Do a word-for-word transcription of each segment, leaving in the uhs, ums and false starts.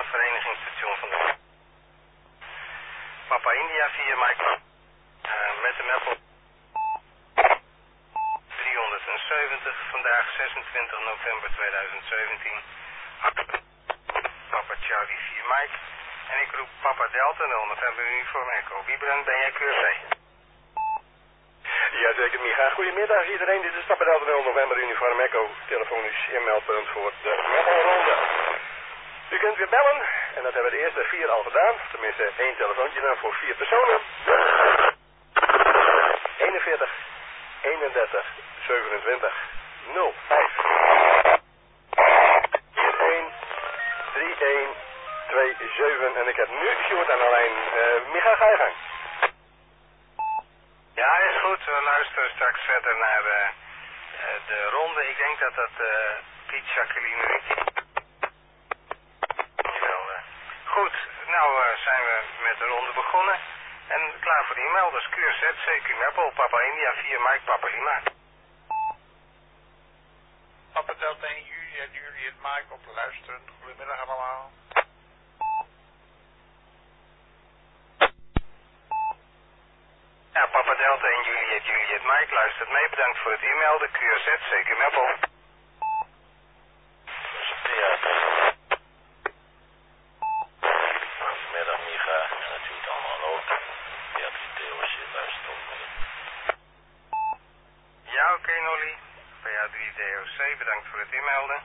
Verenigingsstation van de... Papa India vier Mike. Uh, met de Meppel. driehonderdzeventig, vandaag zesentwintig november tweeduizend zeventien. Papa Charlie vier Mike. En ik roep Papa Delta nul november uniform Echo. Wieberen, ben jij Q R C? Jazeker, Micha. Goedemiddag iedereen. Dit is Papa Delta nul november uniform Echo. Telefonisch inmeldpunt voor de Meppelronde. U kunt weer bellen. En dat hebben we de eerste vier al gedaan. Tenminste, één telefoontje dan voor vier personen. eenenveertig, eenendertig, zevenentwintig, nul vijf. een, drie, een, twee, zeven. En ik heb nu Sjoerd aan de lijn. Uh, Micha, ga je gang. Ja, is goed. We luisteren straks verder naar uh, de ronde. Ik denk dat dat uh, Piet, Jacqueline en Ricky. Goed, nou uh, zijn we met de ronde begonnen. En klaar voor de e-mail. Q R Z, C Q Meppel, Papa India vier Mike, Papa Lima. Papa Delta één Juliet, Juliet Mike op luisteren. Goedemiddag allemaal. Ja, Papa Delta één Juliet, Juliet Mike luistert mee. Bedankt voor het e-mail. Q R Z, C Q Meppel. Ja, goedemiddag Micha. En natuurlijk allemaal ook. Ja, die Theosje luistert ook mee. Ja, oké okay, Nolly. P A drie D O C, bedankt voor het e-mailden.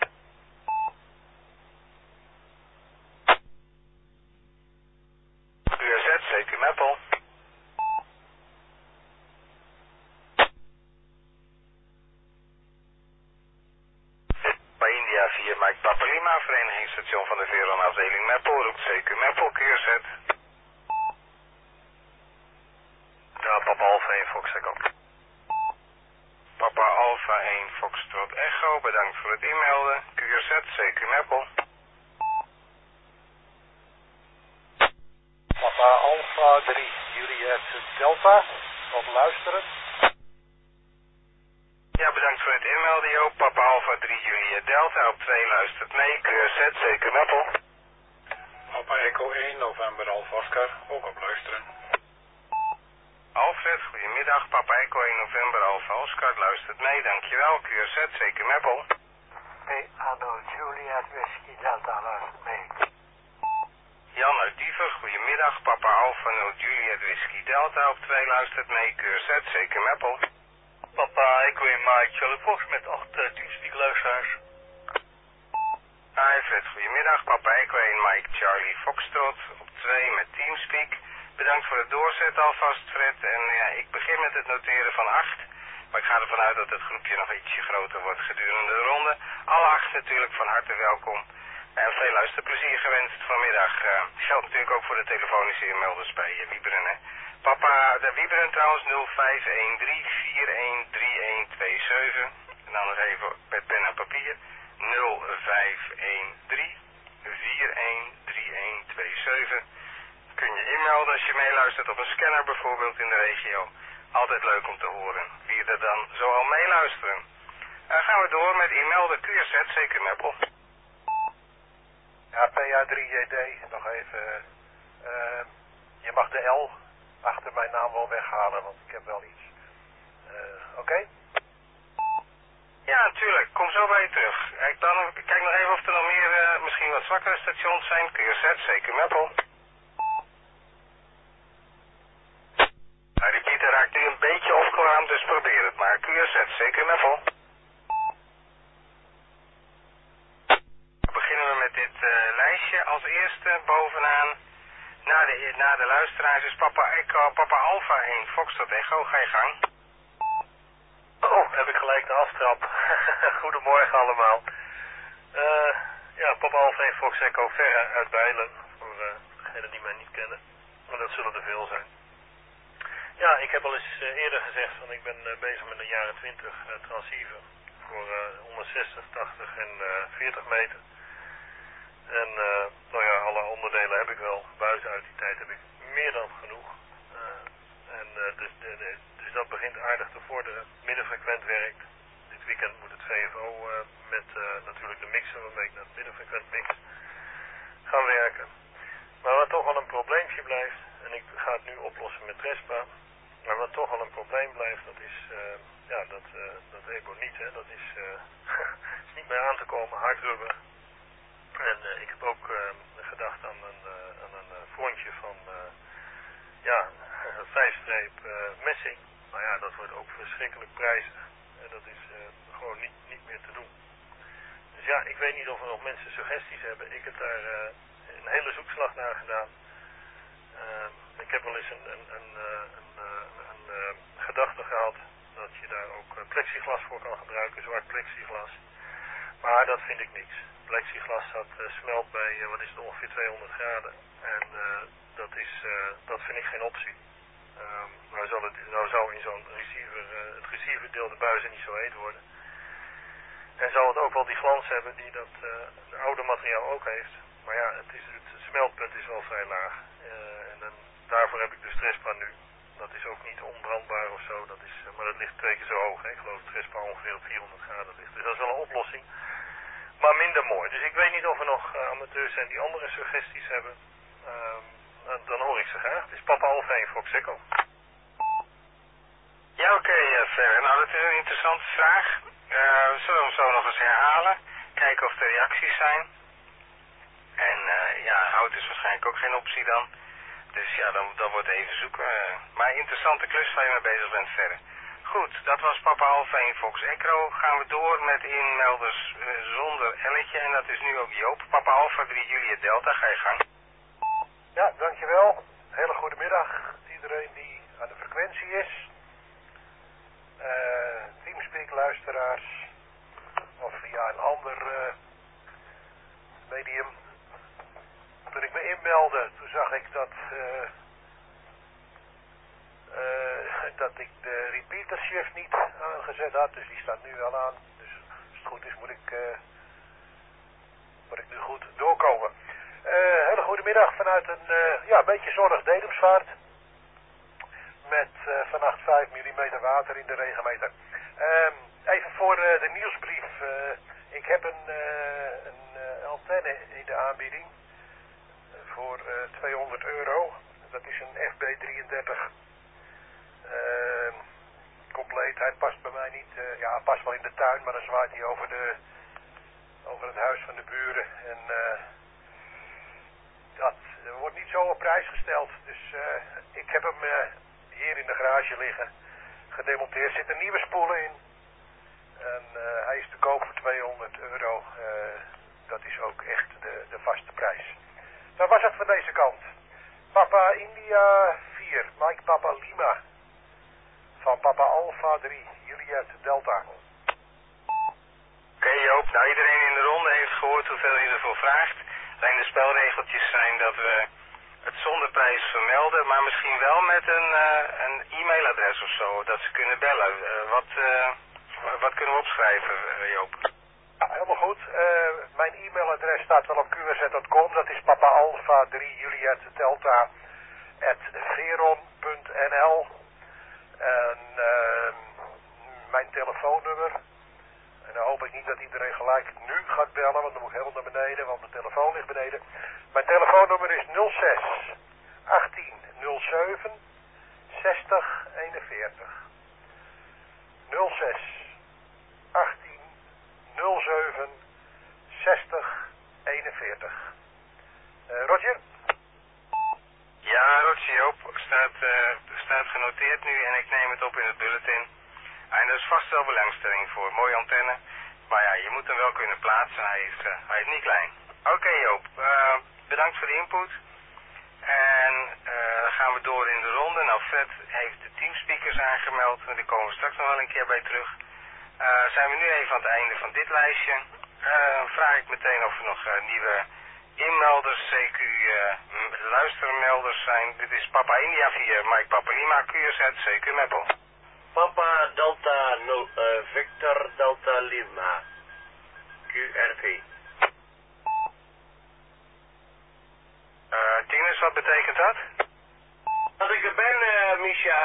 Q R Z, C Q Meppel. Bij India vier Mike Papa Lima, Verenigingsstation van de Veron afdeling Meppel, roept C Q Meppel, Q R Z. Ja, Papa Alpha één Fox Echo. Papa Alpha één Foxtrot Echo, bedankt voor het e-mailden. Q R Z, C Q Meppel. Papa Alpha drie Juliet Delta op luisteren. Ja, bedankt voor het e-mailden, Joop. Papa Alpha drie Juliet Delta op twee luistert mee. Q R Z, C Q Meppel. Papa Echo één November Alpha Oscar, ook op luisteren. Alfred, goedemiddag. Papa Echo één November Alpha Oscar luistert mee. Dankjewel. Q R Z, C Q Meppel. Hey, Anno Juliet Whisky Delta luistert mee. Jan uit Diever, goedemiddag. Papa Alpha nul Juliet Whisky Delta op twee luistert mee. Q R Z, C Q Meppel. Papa Echo één Mike Charlie Fox met acht uh, teamspeak luisteraars. Hi Fred, goedemiddag. Papa Echo één Mike Charlie Foxtrot op twee met teamspeak. Bedankt voor het doorzetten alvast, Fred. En ja, ik begin met het noteren van acht. Maar ik ga ervan uit dat het groepje nog ietsje groter wordt gedurende de ronde. Alle acht natuurlijk van harte welkom. En veel luisterplezier gewenst vanmiddag. Uh, geldt natuurlijk ook voor de telefonische inmelders bij uh, Wieberen. Hè. Papa, de Wieberen trouwens nul vijf een drie vier een drie een twee zeven. En dan nog even met pen en papier. nul vijf een drie vier een drie een twee zeven. Kun je inmelden als je meeluistert op een scanner bijvoorbeeld in de regio. Altijd leuk om te horen wie er dan zo al meeluisteren. Dan gaan we door met e-mailden Q R Z, C Q Meppel. Ja, P A drie J D, nog even. Uh, je mag de L achter mijn naam wel weghalen, want ik heb wel iets. Uh, Oké? Okay? Ja, natuurlijk. Kom zo bij je terug. Kijk, dan, kijk nog even of er nog meer, uh, misschien wat zwakkere stations zijn. Q R Z, C Q Meppel. Nou, die Pieter raakt nu een beetje opgewarmd, dus probeer het maar. Q R Z, C Q Meppel. Beginnen we met dit uh, lijstje. Als eerste bovenaan, na de, na de luisteraars is Papa Echo, Papa Alpha één Foxtrot Echo. Ga je gang. Oh, heb ik gelijk de aftrap. Goedemorgen allemaal. Uh, ja, Papa Alpha één Fox Echo Verre uit Bijlen. Voor uh, degenen die mij niet kennen. Maar dat zullen er veel zijn. Ja, ik heb al eens uh, eerder gezegd van ik ben uh, bezig met de jaren twintig uh, transceiver. Voor uh, honderdzestig, tachtig en uh, veertig meter. En uh, nou ja, alle onderdelen heb ik wel. Buiten uit die tijd heb ik meer dan genoeg. Uh, en uh, dus, de, de, dus dat begint aardig te vorderen. Middenfrequent werkt. Dit weekend moet het V F O uh, met uh, natuurlijk de mixer waarmee ik naar het middenfrequent mix. gaan werken. Maar wat toch wel een probleempje blijft, en ik ga het nu oplossen met Trespa, maar wat toch wel een probleem blijft, dat is uh, ja, dat, uh, dat eboniet, hè, dat is, uh, is niet meer aan te komen, hardrubber. En uh, ik heb ook uh, gedacht aan een, uh, aan een uh, frontje van uh, ja, vijfstreep uh, messing. Maar ja, dat wordt ook verschrikkelijk prijzig. En dat is uh, gewoon niet, niet meer te doen. Dus ja, ik weet niet of er nog mensen suggesties hebben. Ik heb daar uh, een hele zoekslag naar gedaan. Uh, ik heb wel eens een, een, een, een, een, een uh, gedachte gehad dat je daar ook uh, plexiglas voor kan gebruiken, zwart plexiglas. Maar dat vind ik niks. Plexiglas dat uh, smelt bij, uh, wat is het, ongeveer tweehonderd graden. En uh, dat, is, uh, dat vind ik geen optie. Um, nou, zal het, nou zou in zo'n receiver, uh, het receiverdeel de buizen niet zo heet worden. En zal het ook wel die glans hebben die dat uh, oude materiaal ook heeft. Maar ja, het, is, het smeltpunt is wel vrij laag. Uh, en dan, daarvoor heb ik dus Trespa nu. Dat is ook niet onbrandbaar of zo. Dat is, uh, maar dat ligt twee keer zo hoog. Hè. Ik geloof dat Trespa ongeveer op vierhonderd graden ligt. Dus dat is wel een oplossing. Maar minder mooi. Dus ik weet niet of er nog uh, amateurs zijn die andere suggesties hebben. Um, dan, dan hoor ik ze graag. Het is Papa Alfa één Fox Echo. Ja, oké, okay, uh, Ferre. Nou, dat is een interessante vraag. Uh, we zullen hem zo nog eens herhalen. Kijken of er reacties zijn. En uh, ja, hout is waarschijnlijk ook geen optie dan. Dus ja, dan, dan wordt even zoeken. Uh, maar interessante klus waar je mee bezig bent, Ferre. Goed, dat was Papa Alfa één Fox Echo. Gaan we door met inmelders uh, zonder L'tje. En dat is nu ook Joop. Papa Alfa drie Juliet Delta, ga je gang. Ja, dankjewel. Hele goede middag. Iedereen die aan de frequentie is. Uh, Teamspeak luisteraars. Of via een ander uh, medium. Toen ik me inmeldde, toen zag ik dat... Uh, Uh, dat ik de repeater shift niet aangezet had, dus die staat nu al aan. Dus als het goed is moet ik, uh, moet ik nu goed doorkomen. Uh, hele goede middag vanuit een uh, ja, beetje zonnig Dedemsvaart. Met uh, vannacht vijf millimeter water in de regenmeter. Uh, even voor uh, de nieuwsbrief. Uh, ik heb een, uh, een uh, antenne in de aanbieding voor uh, tweehonderd euro. Dat is een F B drieëndertig. Uh, compleet, hij past bij mij niet, uh, ja hij past wel in de tuin, maar dan zwaait hij over, de, over het huis van de buren en uh, dat uh, wordt niet zo op prijs gesteld, dus uh, ik heb hem uh, hier in de garage liggen, gedemonteerd, er zitten nieuwe spoelen in en uh, hij is te koop voor tweehonderd euro, uh, dat is ook echt de, de vaste prijs. Dat was het van deze kant. Papa India vier, Mike Papa Lima. Van Papa Alfa drie, Juliet Delta. Oké okay, Joop, nou iedereen in de ronde heeft gehoord hoeveel je ervoor vraagt. Alleen de spelregeltjes zijn dat we het zonder prijs vermelden, maar misschien wel met een, uh, een e-mailadres of zo, dat ze kunnen bellen. Uh, wat, uh, wat kunnen we opschrijven, uh, Joop? Ja, helemaal goed. Uh, mijn e-mailadres staat wel op q r z punt com, dat is Papa Alfa drie, Juliet Delta, at veron punt n l. En uh, mijn telefoonnummer, en dan hoop ik niet dat iedereen gelijk nu gaat bellen, want dan moet ik helemaal naar beneden, want de telefoon ligt beneden. Mijn telefoonnummer is nul zes achttien nul zeven zestig eenenveertig. nul zes achttien nul zeven zestig eenenveertig. Uh, Roger? Ja, Roger Joop, staat, uh, staat genoteerd nu en ik neem het op in het bulletin. En er is vast wel belangstelling voor, mooie antenne. Maar ja, je moet hem wel kunnen plaatsen, hij is, uh, hij is niet klein. Oké okay, Joop, uh, bedankt voor de input. En uh, dan gaan we door in de ronde. Nou, Fred heeft de teamspeakers aangemeld, maar daar komen we straks nog wel een keer bij terug. Uh, zijn we nu even aan het einde van dit lijstje. Uh, vraag ik meteen of er nog uh, nieuwe inmelders, C Q uh, luistermelders zijn. Dit is Papa India vier, Mike Papa Lima, Q R Z, C Q Meppel. Papa Delta no, uh, Victor Delta Lima, Q R V. Uh, Tinus, wat betekent dat? Dat ik er ben, uh, Misha.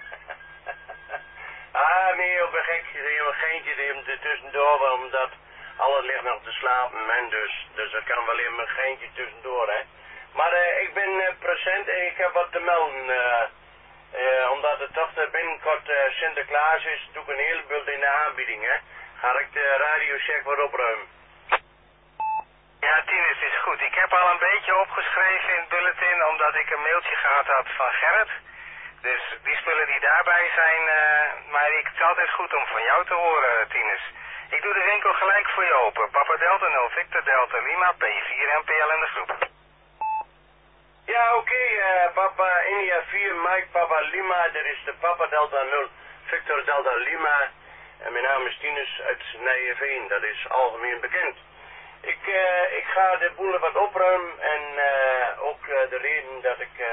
Ah, nee, op een gekje, een geintje er tussendoor, omdat Alles ligt nog te slapen, en dus, dus er kan wel even een geintje tussendoor, hè. Maar uh, ik ben uh, present en ik heb wat te melden. Uh, uh, omdat het toch uh, binnenkort uh, Sinterklaas is, doe ik een heleboel in de aanbieding, hè. Ga ik de radiocheck wat opruimen. Ja, Tinus, is goed. Ik heb al een beetje opgeschreven in het bulletin, omdat ik een mailtje gehad had van Gerrit. Dus die spullen die daarbij zijn, uh, maar ik, het is altijd goed om van jou te horen, Tinus. Ik doe de winkel gelijk voor je open. Papa Delta nul, Victor Delta Lima, P vier en P L in de groep. Ja, oké, okay, uh, Papa India vier, Mike Papa Lima, dat is de Papa Delta nul, Victor Delta Lima. En mijn naam is Tinus uit Nijeveen, dat is algemeen bekend. Ik, uh, ik ga de boel wat opruimen en uh, ook uh, de reden dat ik uh,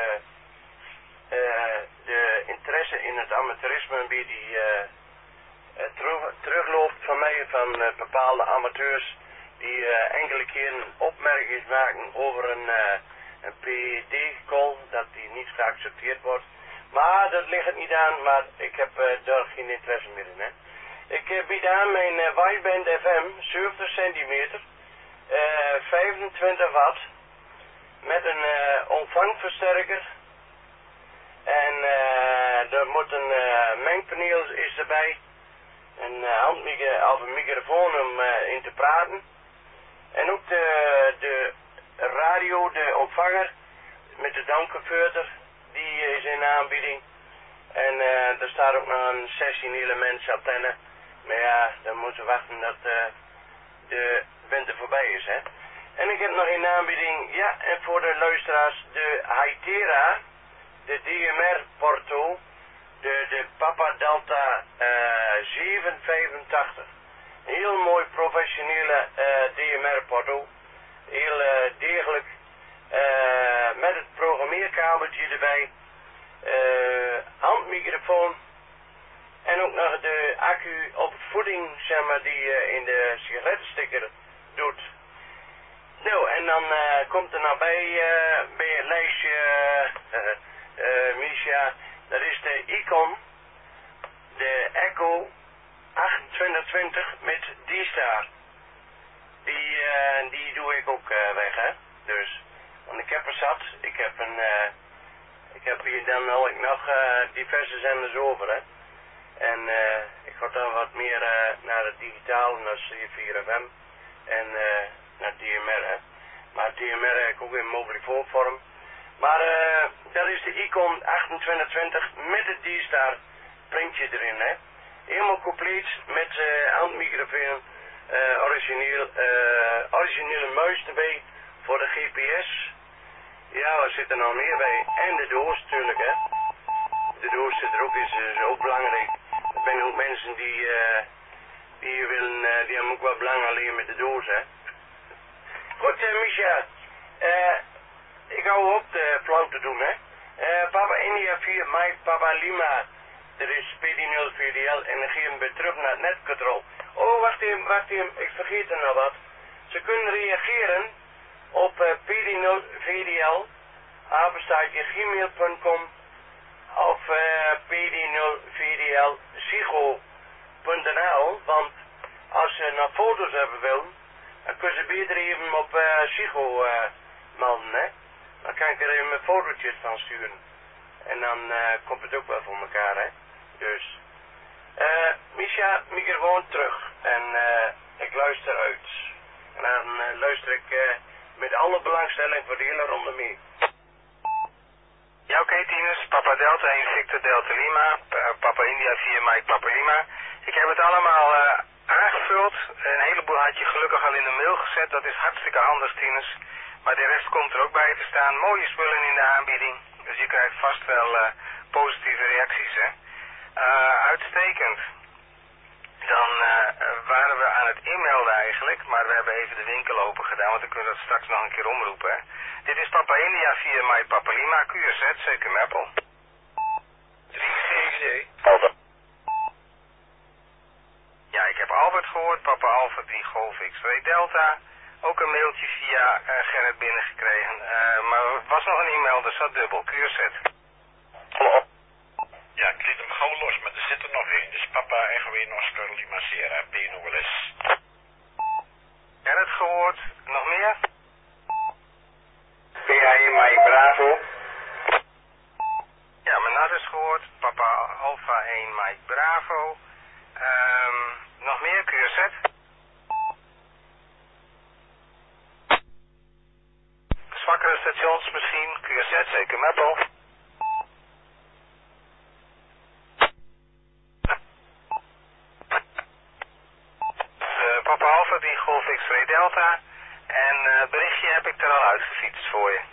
uh, de interesse in het amateurisme een beetje uh, uh, terug, terugloopt van mij, van uh, bepaalde amateurs die uh, enkele keren opmerkingen maken over een, uh, een P E D-call, dat die niet geaccepteerd wordt. Maar dat ligt het niet aan, maar ik heb uh, daar geen interesse meer in. Hè. Ik uh, bied aan mijn uh, wideband F M, zeventig centimeter. Uh, vijfentwintig watt met een uh, ontvangversterker en uh, er moet een uh, mengpaneel is erbij, een uh, handmicro of een microfoon om uh, in te praten en ook de, de radio, de ontvanger met de downconverter, die is in aanbieding en uh, er staat ook nog een zestien elements antenne, maar ja, dan moeten we wachten dat uh, de winter voorbij is, hè. En ik heb nog in aanbieding, ja, en voor de luisteraars, de Hytera, de D M R Porto, de, de Papa Delta uh, zeven vijfentachtig. Een heel mooi professionele uh, D M R Porto, heel uh, degelijk, uh, met het programmeerkabeltje erbij, uh, handmicrofoon, en ook nog de accu op voeding, zeg maar, die uh, in de sigarettensticker doet. Nou, en dan uh, komt er nou bij, uh, bij het lijstje, uh, uh, uh, Misha, dat is de Icon, de Echo achtentwintig twintig met D-Star. Die, uh, die doe ik ook uh, weg, hè. Dus, want ik heb er zat, ik heb een, uh, ik heb hier dan al ik nog uh, diverse zenders over, hè. En uh, ik ga dan wat meer uh, naar het digitaal, naar C vier F M en uh, naar D M R. Hè. Maar D M R heb ik ook in mobielefoonvorm. Maar uh, dat is de Icon achtentwintig twintig met het D-Star printje erin. Hè. Helemaal compleet met uh, handmicrofoon, uh, origineel, uh, originele muis erbij voor de G P S. Ja, er zit er nog meer bij. En de doos natuurlijk, hè. De doos zit er ook in, is ook belangrijk. Er zijn ook mensen die, uh, die willen, uh, die hebben ook wel belang alleen met de doos, hè. Goed, uh, Misha, uh, ik hou op de flauw te doen, hè. Uh, Papa India vier, Mike, Papa Lima, er is P D nul V D L en dan geven we terug naar het netcontrol. Oh, wacht even, wacht even, ik vergeet er nog wat. Ze kunnen reageren op uh, P D nul V D L, apenstaartje gmail punt com of uh, P D nul V D L psycho punt n l, want als ze naar foto's hebben willen, dan kunnen ze beter even op uh, psycho uh, melden, hè. Dan kan ik er even een fotootjes van sturen. En dan uh, komt het ook wel voor elkaar, hè. Dus, uh, Misha, microfoon terug. En uh, ik luister uit. En dan uh, luister ik uh, met alle belangstelling voor de hele ronde mee. Ja, oké, okay, Tinus. Papa Delta één, Victor Delta Lima. Papa India vier, Mike Papa Lima. Ik heb het allemaal uh, aangevuld. Een heleboel had je gelukkig al in de mail gezet. Dat is hartstikke handig, Tinus. Maar de rest komt er ook bij te staan. Mooie spullen in de aanbieding. Dus je krijgt vast wel uh, positieve reacties, hè. Uh, uitstekend. Dan uh, waren we aan het inmelden eigenlijk, maar we hebben even de winkel open gedaan, want dan kunnen we dat straks nog een keer omroepen. Hè. Dit is Papa India via My Papa Lima, Q R Z, C Q Meppel. drie G C. Albert. Ja, ik heb Albert gehoord, Papa Alpha drie Golf X-Ray Delta. Ook een mailtje via uh, Gerrit binnengekregen, uh, maar er was nog een e-mail, dus dat dubbel, Q R Z. Hallo. Ja, ik liet hem gauw los, maar er zit er nog één. Dus Papa Echo één Oscar Lima Sierra, P nul S. Um, nog meer, Q R Z? Zwakkere stations misschien, Q R Z, zeker Meppel. Uh, Papa Alpha, die Golf X-Ray Delta. En uh, het berichtje heb ik er al uitgefietst voor je.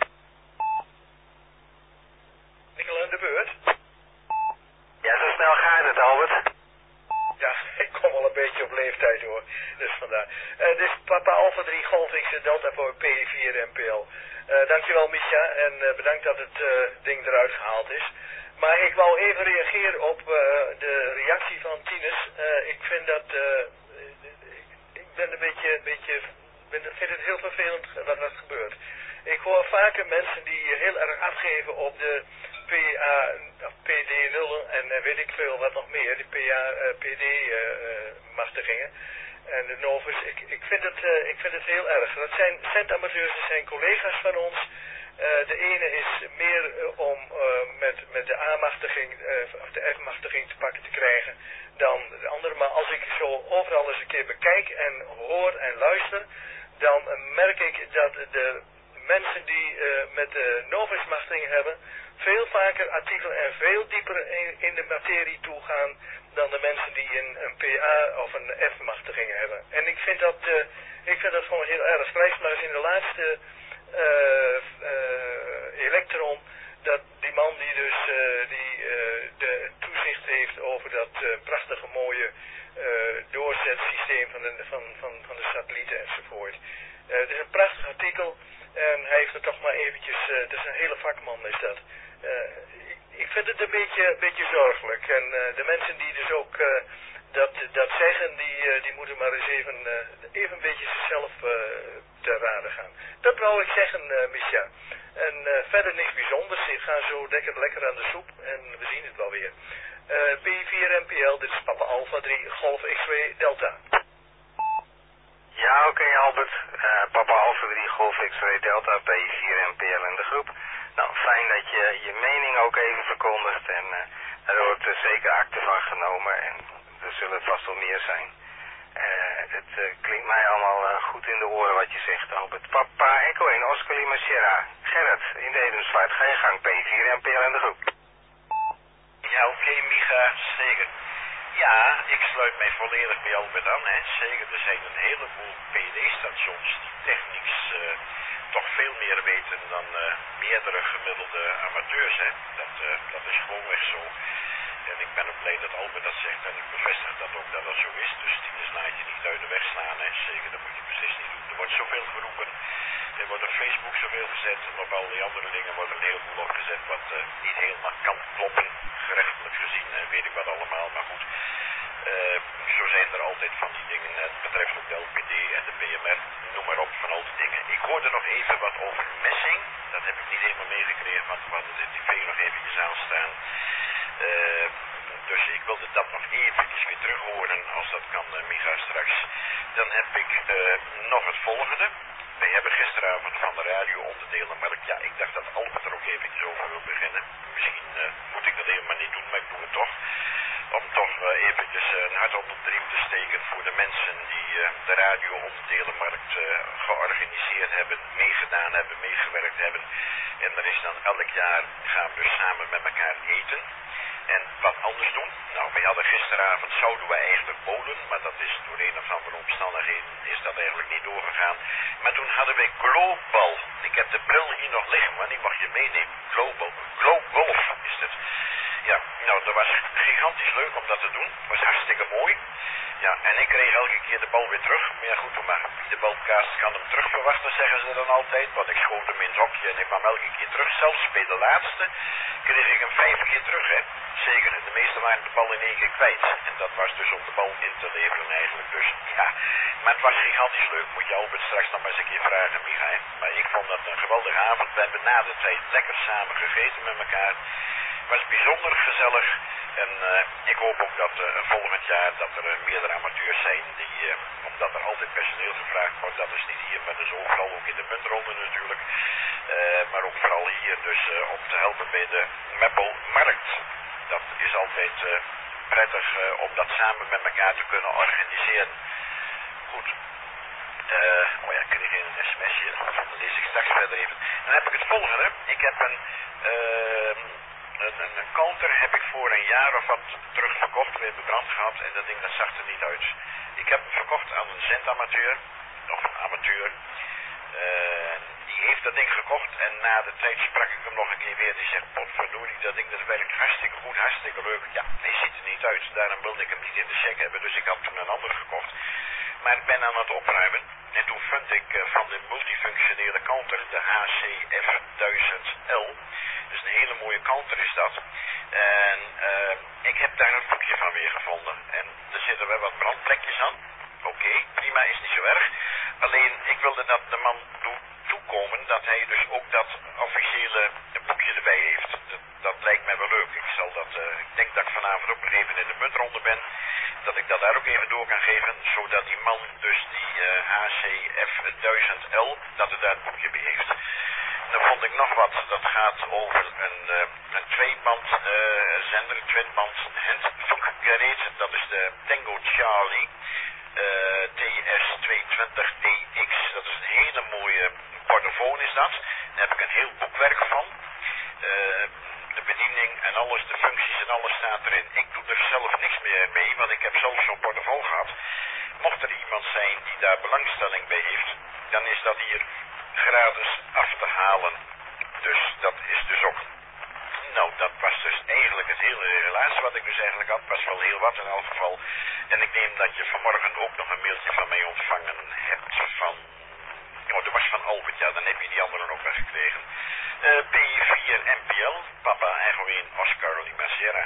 Nikkel aan de beurt? Ja, zo snel gaat het, Albert. Ja, ik kom al een beetje op leeftijd hoor. Dus vandaar. Uh, dit is Papa Alpha drie Golf X Delta voor P vier M P L. Uh, dankjewel Misha en uh, bedankt dat het uh, ding eruit gehaald is. Maar ik wou even reageren op uh, de reactie van Tinus. Uh, ik vind dat... Uh, ik, ik ben een beetje... Een beetje Ik vind het heel vervelend wat er gebeurt. Ik hoor vaker mensen die heel erg afgeven op de P A, P D nul en weet ik veel wat nog meer, de P A, P D uh, machtigingen en de Novus. Ik, ik, vind het, uh, ik vind het heel erg. Dat zijn centamateurs, dat zijn collega's van ons. Uh, de ene is meer uh, om uh, met, met de A-machtiging uh, of de F-machtiging te pakken te krijgen dan de andere. Maar als ik zo overal eens een keer bekijk en hoor en luister, dan merk ik dat de mensen die uh, met de Novus-machtiging hebben, veel vaker artikelen en veel dieper in, in de materie toegaan dan de mensen die een, een P A of een F-machtiging hebben. En ik vind dat, uh, ik vind dat gewoon heel erg. Luister maar eens in de laatste uh, uh, elektron, dat die man die dus uh, die, uh, de toezicht heeft over dat uh, prachtige mooie uh, doorzetsysteem van de, van, van, van de satellieten enzovoort. Uh, het is een prachtig artikel en hij heeft er toch maar eventjes, uh, het is een hele vakman is dat. Uh, ik, ik vind het een beetje, een beetje zorgelijk en uh, de mensen die dus ook uh, dat, dat zeggen, die, uh, die moeten maar eens even, uh, even een beetje zichzelf uh, te raden gaan. Dat wou ik zeggen, uh, Misha. En uh, verder niks bijzonders. Ik ga zo lekker, lekker aan de soep en we zien het wel weer. Uh, P vier M P L, dit is Papa Alpha drie Golf X-Ray Delta. Ja, oké okay, Albert. Uh, Papa Alpha drie Golf X-Ray Delta, P vier M P L in de groep. Nou, fijn dat je je mening ook even verkondigt en uh, er wordt uh, zeker acte van genomen en er zullen vast wel meer zijn. Uh, het uh, klinkt mij allemaal uh, goed in de oren wat je zegt, Albert. Papa Echo één, Oscar Lima Sierra. Gerrit, in de Edemsvaart, ga je gang, P vier M P L in de groep. Ja, oké, okay, Micha, zeker. Ja, ik sluit mij volledig bij Albert aan, hè. Zeker, er zijn een heleboel P D-stations die technisch uh, toch veel meer weten dan uh, meerdere gemiddelde amateurs, hè. Dat, uh, dat is gewoonweg zo. En ik ben ook blij dat Albert dat zegt en ik bevestig dat ook dat dat zo is. Dus Tinus laat je niet uit de weg slaan, hè. Zeker, dat moet je precies niet doen. Er wordt zoveel geroepen, er wordt op Facebook zoveel gezet en op al die andere dingen wordt er een heleboel opgezet wat uh, niet helemaal kan kloppen, gerechtelijk gezien en weet ik wat allemaal, maar goed. Uh, zo zijn er altijd van die dingen, het betreft ook de L P D en de P M R, noem maar op, van al die dingen. Ik hoorde nog even wat over messing, dat heb ik niet helemaal meegekregen, want we hadden de tv nog eventjes aanstaan. Uh, dus ik wilde dat nog eventjes weer terug horen, als dat kan, uh, Micha, straks. Dan heb ik uh, nog het volgende. Wij hebben gisteravond van de radio-onderdelenmarkt, ja, ik dacht dat Albert er ook eventjes over wil beginnen. Misschien uh, moet ik dat helemaal niet doen, maar ik doe het toch. Om toch uh, eventjes uh, een hart onder de riem te steken voor de mensen die uh, de radio-onderdelenmarkt uh, georganiseerd hebben, meegedaan hebben, meegewerkt hebben. En er is dan elk jaar, gaan we dus samen met elkaar eten. En wat anders doen? Nou, wij hadden gisteravond, zouden we eigenlijk bowlen, maar dat is door een of andere omstandigheden, is dat eigenlijk niet doorgegaan. Maar toen hadden wij Global. Ik heb de bril hier nog liggen, maar die mag je meenemen. Global, Global is het. Ja, nou, dat was gigantisch leuk om dat te doen. Het was hartstikke mooi. Ja, en ik kreeg elke keer de bal weer terug. Maar ja, goed, maar wie de bal kaast kan hem terug verwachten, zeggen ze dan altijd. Want ik schoot hem in het hokje en ik kwam elke keer terug. Zelfs bij de laatste kreeg ik hem vijf keer terug, hè. Zeker, de meeste waren de bal in één keer kwijt. En dat was dus om de bal in te leveren eigenlijk. Dus ja, maar het was gigantisch leuk. Moet je Albert straks nog maar eens een keer vragen, Micha. Maar ik vond dat een geweldige avond. We hebben na de tijd lekker samen gegeten met elkaar. Het was bijzonder gezellig. En uh, ik hoop ook dat uh, volgend jaar dat er uh, meerdere amateurs zijn die, uh, omdat er altijd personeel gevraagd wordt, dat is niet hier, maar dus overal ook in de muntronde natuurlijk. Uh, maar ook vooral hier dus uh, om te helpen bij de Meppelmarkt. Dat is altijd uh, prettig uh, om dat samen met elkaar te kunnen organiseren. Goed. Uh, oh ja, ik kreeg een sms'je. Dat lees ik straks verder even. Dan heb ik het volgende. Ik heb een, uh, een, een, een counter heb ik voor een jaar of wat terug verkocht. We hebben brand gehad en dat ding dat zag er niet uit. Ik heb hem verkocht aan een zendamateur. Of een amateur. Uh, die heeft dat ding gekocht en na de tijd sprak ik hem nog een keer weer. Die zegt, potverdorie, dat ding dat werkt hartstikke goed, hartstikke leuk. Ja, hij ziet er niet uit. Daarom wilde ik hem niet in de check hebben. Dus ik had toen een ander gekocht. Maar ik ben aan het opruimen. En toen vond ik uh, van de multifunctionele counter de H C F duizend L. Dus een hele mooie counter is dat. En uh, ik heb daar een boekje van weer gevonden. En er zitten wel wat brandplekjes aan. Oké, okay, prima, is niet zo erg. Alleen, ik wilde dat de man doet toekomen dat hij dus ook dat officiële boekje erbij heeft. Dat, dat lijkt mij wel leuk. Ik zal dat, uh, ik denk dat ik vanavond ook nog even in de muntronde ben. Dat ik dat daar ook even door kan geven. Zodat die man dus die uh, H C F duizend L, dat hij daar het boekje bij heeft. Dan vond ik nog wat. Dat gaat over een, uh, een tweeband uh, zender, een tweeband handfunkgereed. Dat is de Tango Charlie. Uh, T S tweehonderdtwintig D X, dat is een hele mooie portofoon is dat. Daar heb ik een heel boekwerk van. Uh, de bediening en alles, de functies en alles staat erin. Ik doe er zelf niks meer mee, want ik heb zelf zo'n portofoon gehad. Mocht er iemand zijn die daar belangstelling bij heeft, dan is dat hier gratis af te halen. Dus dat is dus ook... Nou, dat was dus eigenlijk het hele relaas wat ik dus eigenlijk had. Was wel heel wat in elk geval. En ik neem dat je vanmorgen ook nog een mailtje van mij ontvangen hebt van... Oh, dat was van Albert, ja, dan heb je die anderen ook wel gekregen. Uh, P vier M P L, Papa Echo één Oscar Lima Sierra.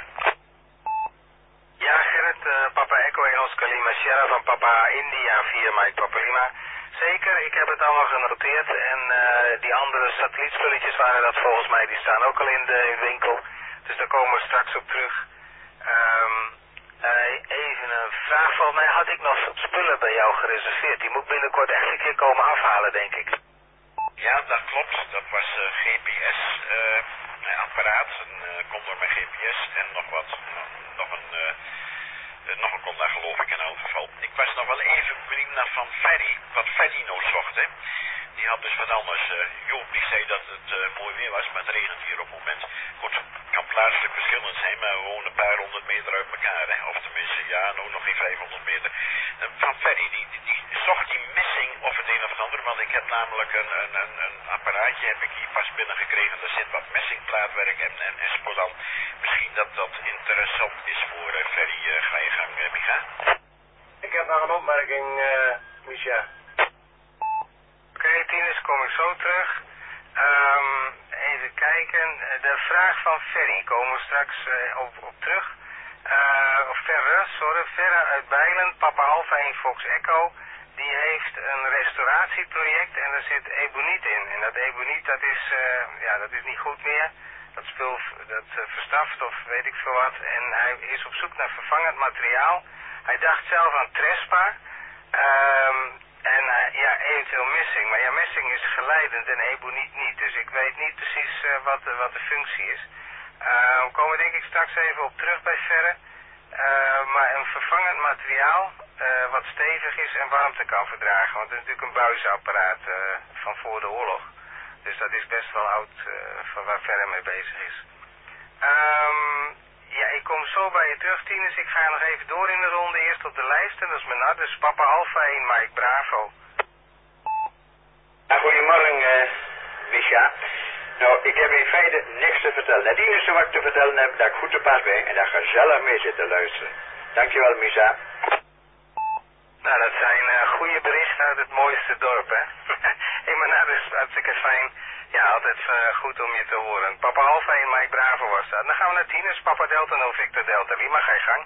Ja, Gerrit, uh, Papa Echo één Oscar Lima Sierra van Papa India vier Mike Papa Lima. Zeker, ik heb het allemaal genoteerd en uh, die andere satellietspulletjes waren dat volgens mij, die staan ook al in de, in de winkel. Dus daar komen we straks op terug. Um, uh, even een vraag, volgens mij had ik nog spullen bij jou gereserveerd. Die moet binnenkort echt een keer komen afhalen, denk ik. Ja, dat klopt. Dat was uh, G P S-apparaat, uh, een uh, condor met G P S en nog wat, nog, nog een... Uh, Uh, nog een konda geloof ik in elk geval. Ik was nog wel even benieuwd naar van Ferry, wat Ferry nou zocht, hè. Die had dus wat anders. Uh, Joop die zei dat het uh, mooi weer was, maar het regent hier op het moment. Goed, kan plaatselijk verschillend zijn, maar we wonen een paar honderd meter uit elkaar, hè. Of tenminste, ja, nou nog geen vijfhonderd meter. Uh, van Ferry, die, die, die zocht die missing of het een of het ander, want ik heb namelijk een, een, een, een apparaatje, heb ik hier pas binnengekregen. Er zit wat messingplaatwerk en, en, en spolan. Misschien dat dat interessant is voor uh, Ferry. Uh, ga je gang, uh, Micha? Ik heb nog een opmerking, uh, Micha. Oké, okay, Tinus, kom ik zo terug. Um, even kijken. De vraag van Ferry komen we straks uh, op, op terug. Uh, of Verre, sorry, Verre uit Bijlen, Papa Alpha één Fox Echo. Die heeft een restauratieproject en daar zit eboniet in. En dat eboniet, dat is, uh, ja, dat is niet goed meer. Dat spul dat uh, verstaft of weet ik veel wat. En hij is op zoek naar vervangend materiaal. Hij dacht zelf aan Trespa. Um, en uh, ja, eventueel messing. Maar ja, messing is geleidend en eboniet niet. Dus ik weet niet precies uh, wat, uh, wat de functie is. Uh, we komen denk ik straks even op terug bij Verre. Uh, maar een vervangend materiaal uh, wat stevig is en warmte kan verdragen. Want het is natuurlijk een buizenapparaat uh, van voor de oorlog. Dus dat is best wel oud uh, van waar Verre mee bezig is. Um, ja, ik kom zo bij je terug, Tinus. Ik ga nog even door in de ronde. Eerst op de lijst en dat is mijn naam. Dus Papa Alpha één, Mike Bravo. Ja, goedemorgen, uh, Misha. Nou, ik heb in feite niks te vertellen. Het enige wat ik te vertellen heb, dat ik goed te pas ben en dat ik gezellig mee zit te luisteren. Dankjewel, Misha. Nou, dat zijn uh, goede berichten uit het mooiste dorp, hè? Hey, maar nou, dat is hartstikke fijn. Ja, altijd uh, goed om je te horen. Papa Alpha en Mike Bravo was dat. Dan gaan we naar Tinus, Papa Delta en Victor Delta. Lima, ga je gang.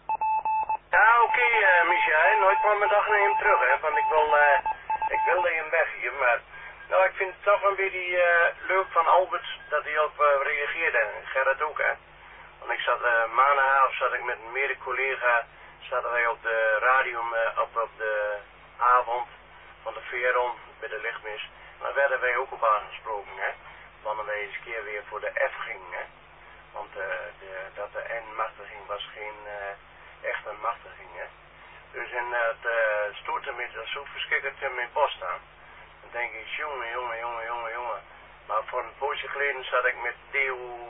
Ja, oké, okay, uh, Micha, hè. Nooit kwam mijn dag naar hem terug, hè. Want ik wil, uh, ik wilde hem weg hier, maar... Nou, ik vind het toch een beetje uh, leuk van Albert dat hij op uh, reageerde. En Gerrit ook, hè. Want ik zat uh, maandagavond zat ik met een mede-collega... zaten wij op de radio, uh, op, op de avond van de Veron bij de lichtmis. En dan werden wij ook op aangesproken, hè. Wanneer wij eens een keer weer voor de F gingen, hè. Want uh, de, dat de N-machtiging was geen uh, echte machtiging, hè. Dus in het uh, stoertermeter zo verschrikkelijk in mijn post staan. Dan denk ik, jongen, jongen, jongen, jongen, jongen. Maar voor een poosje geleden zat ik met D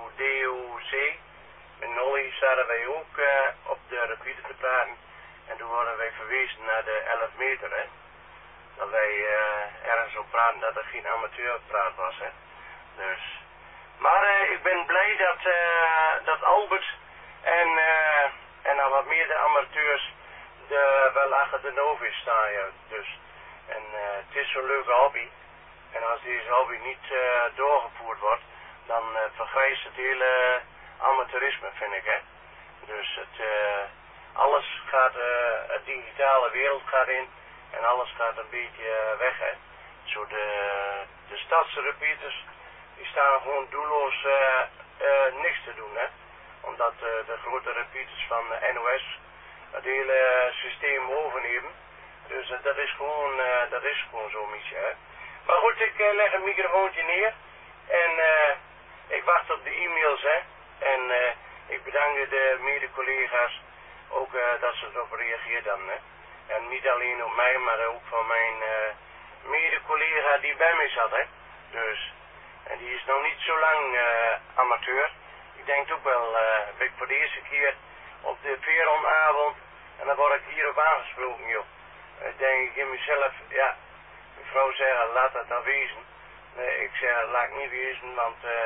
O C. Met Nolly zaten wij ook uh, op de repeater te praten. En toen worden wij verwezen naar de elf meter, hè. Dat wij uh, ergens op praten dat er geen amateurpraat was, hè. Dus. Maar uh, ik ben blij dat, uh, dat Albert en, uh, en dan wat meer de amateurs de, wel achter de novice staan, ja. Dus. En uh, het is zo'n leuke hobby. En als deze hobby niet uh, doorgevoerd wordt, dan uh, vergrijst het hele amateurisme, vind ik, hè. Dus het, uh, alles gaat, uh, het digitale wereld gaat in en alles gaat een beetje uh, weg, hè. Zo de, de stadsrepeaters, die staan gewoon doelloos uh, uh, niks te doen, hè. Omdat uh, de grote repeaters van uh, N O S het hele uh, systeem overnemen. Dus uh, dat is gewoon, uh, dat is gewoon zo'n beetje, hè. Maar goed, ik uh, leg een microfoontje neer en uh, ik wacht op de e-mails, hè. En uh, ik bedank de mede-collega's ook uh, dat ze erop reageert dan, hè. En niet alleen op mij, maar ook van mijn uh, mede-collega die bij mij zat, hè. Dus, en die is nog niet zo lang uh, amateur. Ik denk ook wel, uh, ben ik voor de eerste keer op de Veronavond en dan word ik hierop aangesproken, joh. Dan denk ik in mezelf, ja, mevrouw zegt, laat dat dan wezen. Nee, ik zeg, laat ik niet wezen, want uh,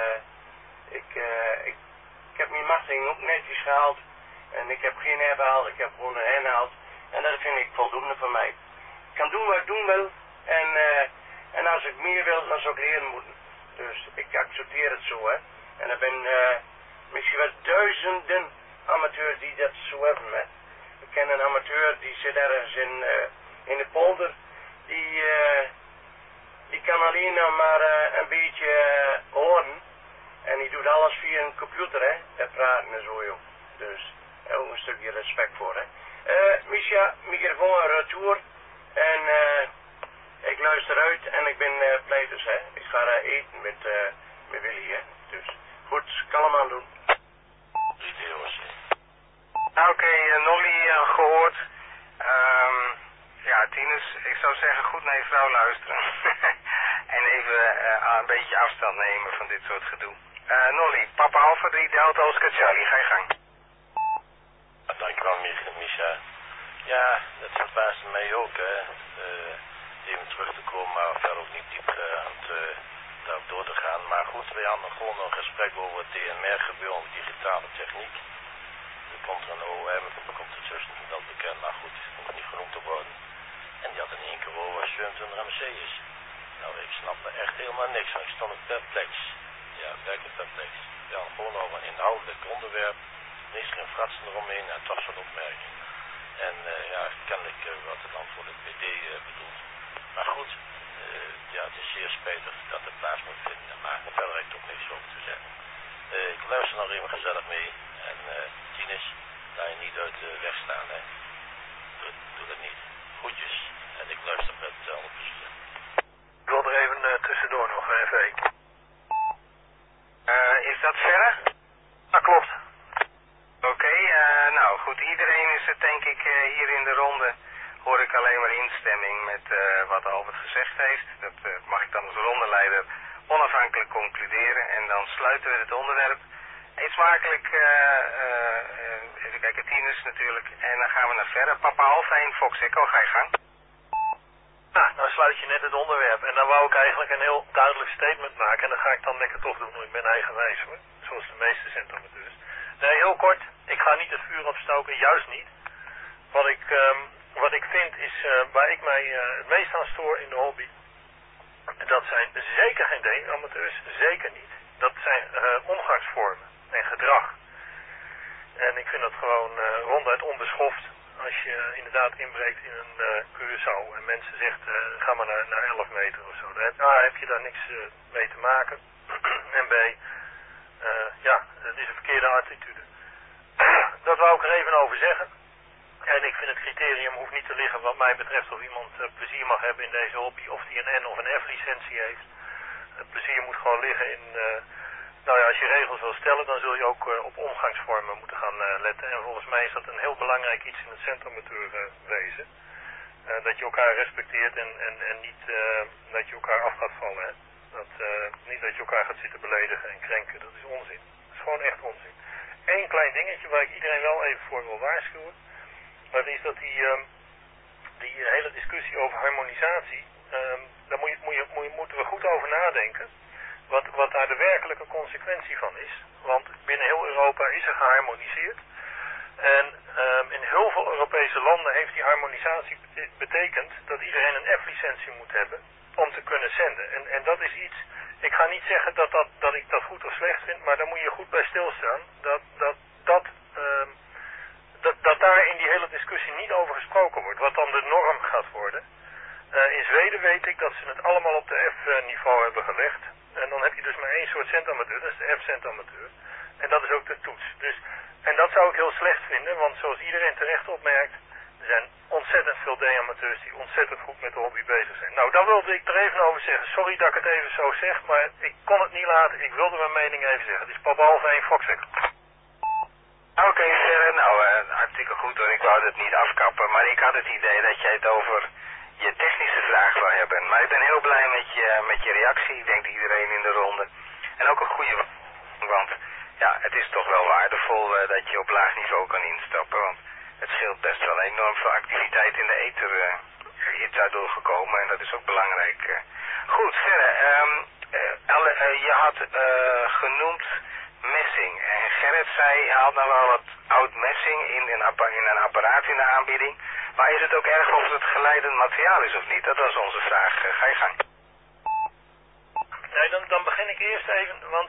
ik, uh, ik, ik heb mijn machtiging ook netjes gehaald. En ik heb geen her gehaald, ik heb gewoon een hen gehaald. En dat vind ik voldoende voor mij. Ik kan doen wat ik doen wil. En, uh, en als ik meer wil, dan zou ik leren moeten. Dus ik accepteer het zo, hè. En er zijn uh, misschien wel duizenden amateurs die dat zo hebben, hè. Ik ken een amateur, die zit ergens in, uh, in de polder. Die, uh, die kan alleen nog maar uh, een beetje uh, horen. En die doet alles via een computer, hè. En praten en zo, joh. Dus, uh, ook een stukje respect voor, hè. Uh, Misha, microfoon retour. En uh, ik luister uit en ik ben uh, blij dus, hè. Ik ga uh, eten met, uh, met Willy, hè. Dus, goed, kalm aan doen. Oké, okay, uh, Nolly uh, gehoord. Um, ja, Tinus, ik zou zeggen goed naar je vrouw luisteren. En even uh, een beetje afstand nemen van dit soort gedoe. Uh, Nolly, Papa Alpha drie Delta Oscar Charlie, ga je gang. Dankjewel, Misha. Ja, dat verbaasde mij ook, hè. Uh, even terug te komen, maar verder ook niet diep uh, aan het, uh, daarop door te gaan. Maar goed, we hadden gewoon een gesprek over het D M R gebeuren, over digitale techniek. Er komt er een O M, er komt het zus niet wel bekend, maar goed, hoeft niet genoemd te worden. En die had in één keer over zwemtunder en Mercedes. Nou, ik snapte echt helemaal niks van. Ik stond op perplex. Ja, werkelijk perplex. Ja, gewoon over een inhoudelijk onderwerp. Niks geen fratsen eromheen en toch zo'n opmerking. En uh, ja, kennelijk uh, wat het dan voor de P D uh, bedoelt. Maar goed, uh, ja, het is zeer spijtig dat het plaats moet vinden. Maar verder heb ik toch niks over te zeggen. Uh, ik luister nog even gezellig mee. En uh, Tinus, laat je niet uit de uh, weg staan, hè. Doe, doe dat niet. Groetjes. En ik luister met uh, alle plezier. Ik wil er even uh, tussendoor nog even. Uh, is dat verder? Dat klopt. Oké, okay, uh, nou goed, iedereen is het denk ik uh, hier in de ronde, hoor ik alleen maar instemming met uh, wat Albert gezegd heeft. Dat uh, mag ik dan als rondeleider onafhankelijk concluderen en dan sluiten we het onderwerp. Eet smakelijk, uh, uh, even kijken, Tinus natuurlijk, en dan gaan we naar verder. Papa Alpha en Fox Echo, ga je gang. Nou, nou sluit je net het onderwerp en dan wou ik eigenlijk een heel duidelijk statement maken en dat ga ik dan lekker toch doen, want ik ben eigenwijs hoor, zoals de meeste centrumamateurs. Nee, heel kort, ik ga niet het vuur opstoken, juist niet. Wat ik, um, wat ik vind is, uh, waar ik mij uh, het meest aan stoor in de hobby, dat zijn zeker geen deelamateurs, zeker niet. Dat zijn uh, omgangsvormen en gedrag. En ik vind dat gewoon uh, ronduit onbeschoft als je inderdaad inbreekt in een uh, Curaçao en mensen zegt, uh, ga maar naar, naar elf meter of zo. Dan A, heb je daar niks uh, mee te maken. En B, uh, ja, het is een verkeerde attitude. Dat wou ik er even over zeggen. En ik vind het criterium hoeft niet te liggen wat mij betreft of iemand uh, plezier mag hebben in deze hobby, of die een N of een F licentie heeft. Het plezier moet gewoon liggen in uh, nou ja, als je regels wil stellen, dan zul je ook uh, op omgangsvormen moeten gaan uh, letten. En volgens mij is dat een heel belangrijk iets in het centrumamateurwezen. Uh, dat je elkaar respecteert en, en, en niet uh, dat je elkaar af gaat vallen. Hè? Dat, uh, niet dat je elkaar gaat zitten beledigen en krenken. Dat is onzin. Dat is gewoon echt onzin. Eén klein dingetje waar ik iedereen wel even voor wil waarschuwen. Dat is dat die, um, die hele discussie over harmonisatie, um, daar moet je, moet je, moet je, moeten we goed over nadenken. Wat, wat daar de werkelijke consequentie van is. Want binnen heel Europa is er geharmoniseerd. En um, in heel veel Europese landen heeft die harmonisatie betekend dat iedereen een F-licentie moet hebben om te kunnen zenden. En, en dat is iets, ik ga niet zeggen dat, dat, dat ik dat goed of slecht vind, maar daar moet je goed bij stilstaan. Dat, dat, dat, um, dat, dat daar in die hele discussie niet over gesproken wordt. Wat dan de norm gaat worden. Uh, in Zweden weet ik dat ze het allemaal op de F-niveau hebben gelegd. En dan heb je dus maar één soort centamateur, dat is de F-centamateur. En dat is ook de toets. Dus, en dat zou ik heel slecht vinden, want zoals iedereen terecht opmerkt, er zijn ontzettend veel D-amateurs die ontzettend goed met de hobby bezig zijn. Nou, daar wilde ik er even over zeggen. Sorry dat ik het even zo zeg, maar ik kon het niet laten. Ik wilde mijn mening even zeggen. Het is Papa Alveen, Foxek. Oké, okay, uh, nou, uh, hartstikke goed hoor. Ik wou het niet afkappen, maar ik had het idee dat jij het over je technische vraag wou hebben. Maar ik ben heel blij met je, met je reactie. Ik denk iedereen in de ronde. En ook een goede, want ja, het is toch wel waardevol uh, dat je op laag niveau kan instappen. Want het scheelt best wel enorm veel activiteit in de ether. Uh, is daardoor gekomen en dat is ook belangrijk. Uh. Goed, verder. Um, uh, uh, je had uh, genoemd messing. En Gerrit zei, hij had nou wel wat oud messing in, in, in een apparaat in de aanbieding. Maar is het ook erg of het geleidend materiaal is of niet? Dat was onze vraag. Uh, ga je gang. Nee, dan, dan begin ik eerst even, want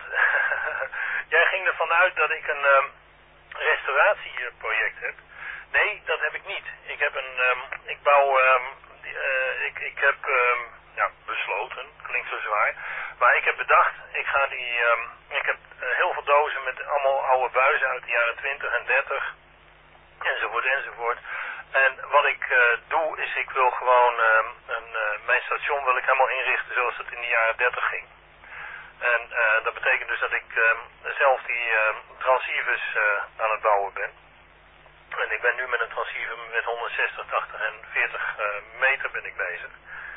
jij ging ervan uit dat ik een um, restauratieproject heb. Nee, dat heb ik niet. Ik heb een, um, ik bouw, um, die, uh, ik, ik heb um, ja, besloten, klinkt zo zwaar, maar ik heb bedacht, ik ga die, um, ik heb uh, heel veel dozen met allemaal oude buizen uit de jaren twintig en dertig, enzovoort, enzovoort. En wat ik uh, doe, is ik wil gewoon, uh, een, uh, mijn station wil ik helemaal inrichten zoals het in de jaren dertig ging. En uh, dat betekent dus dat ik uh, zelf die uh, transceivers uh, aan het bouwen ben. En ik ben nu met een transceiver met honderdzestig, tachtig en veertig uh, meter ben ik bezig.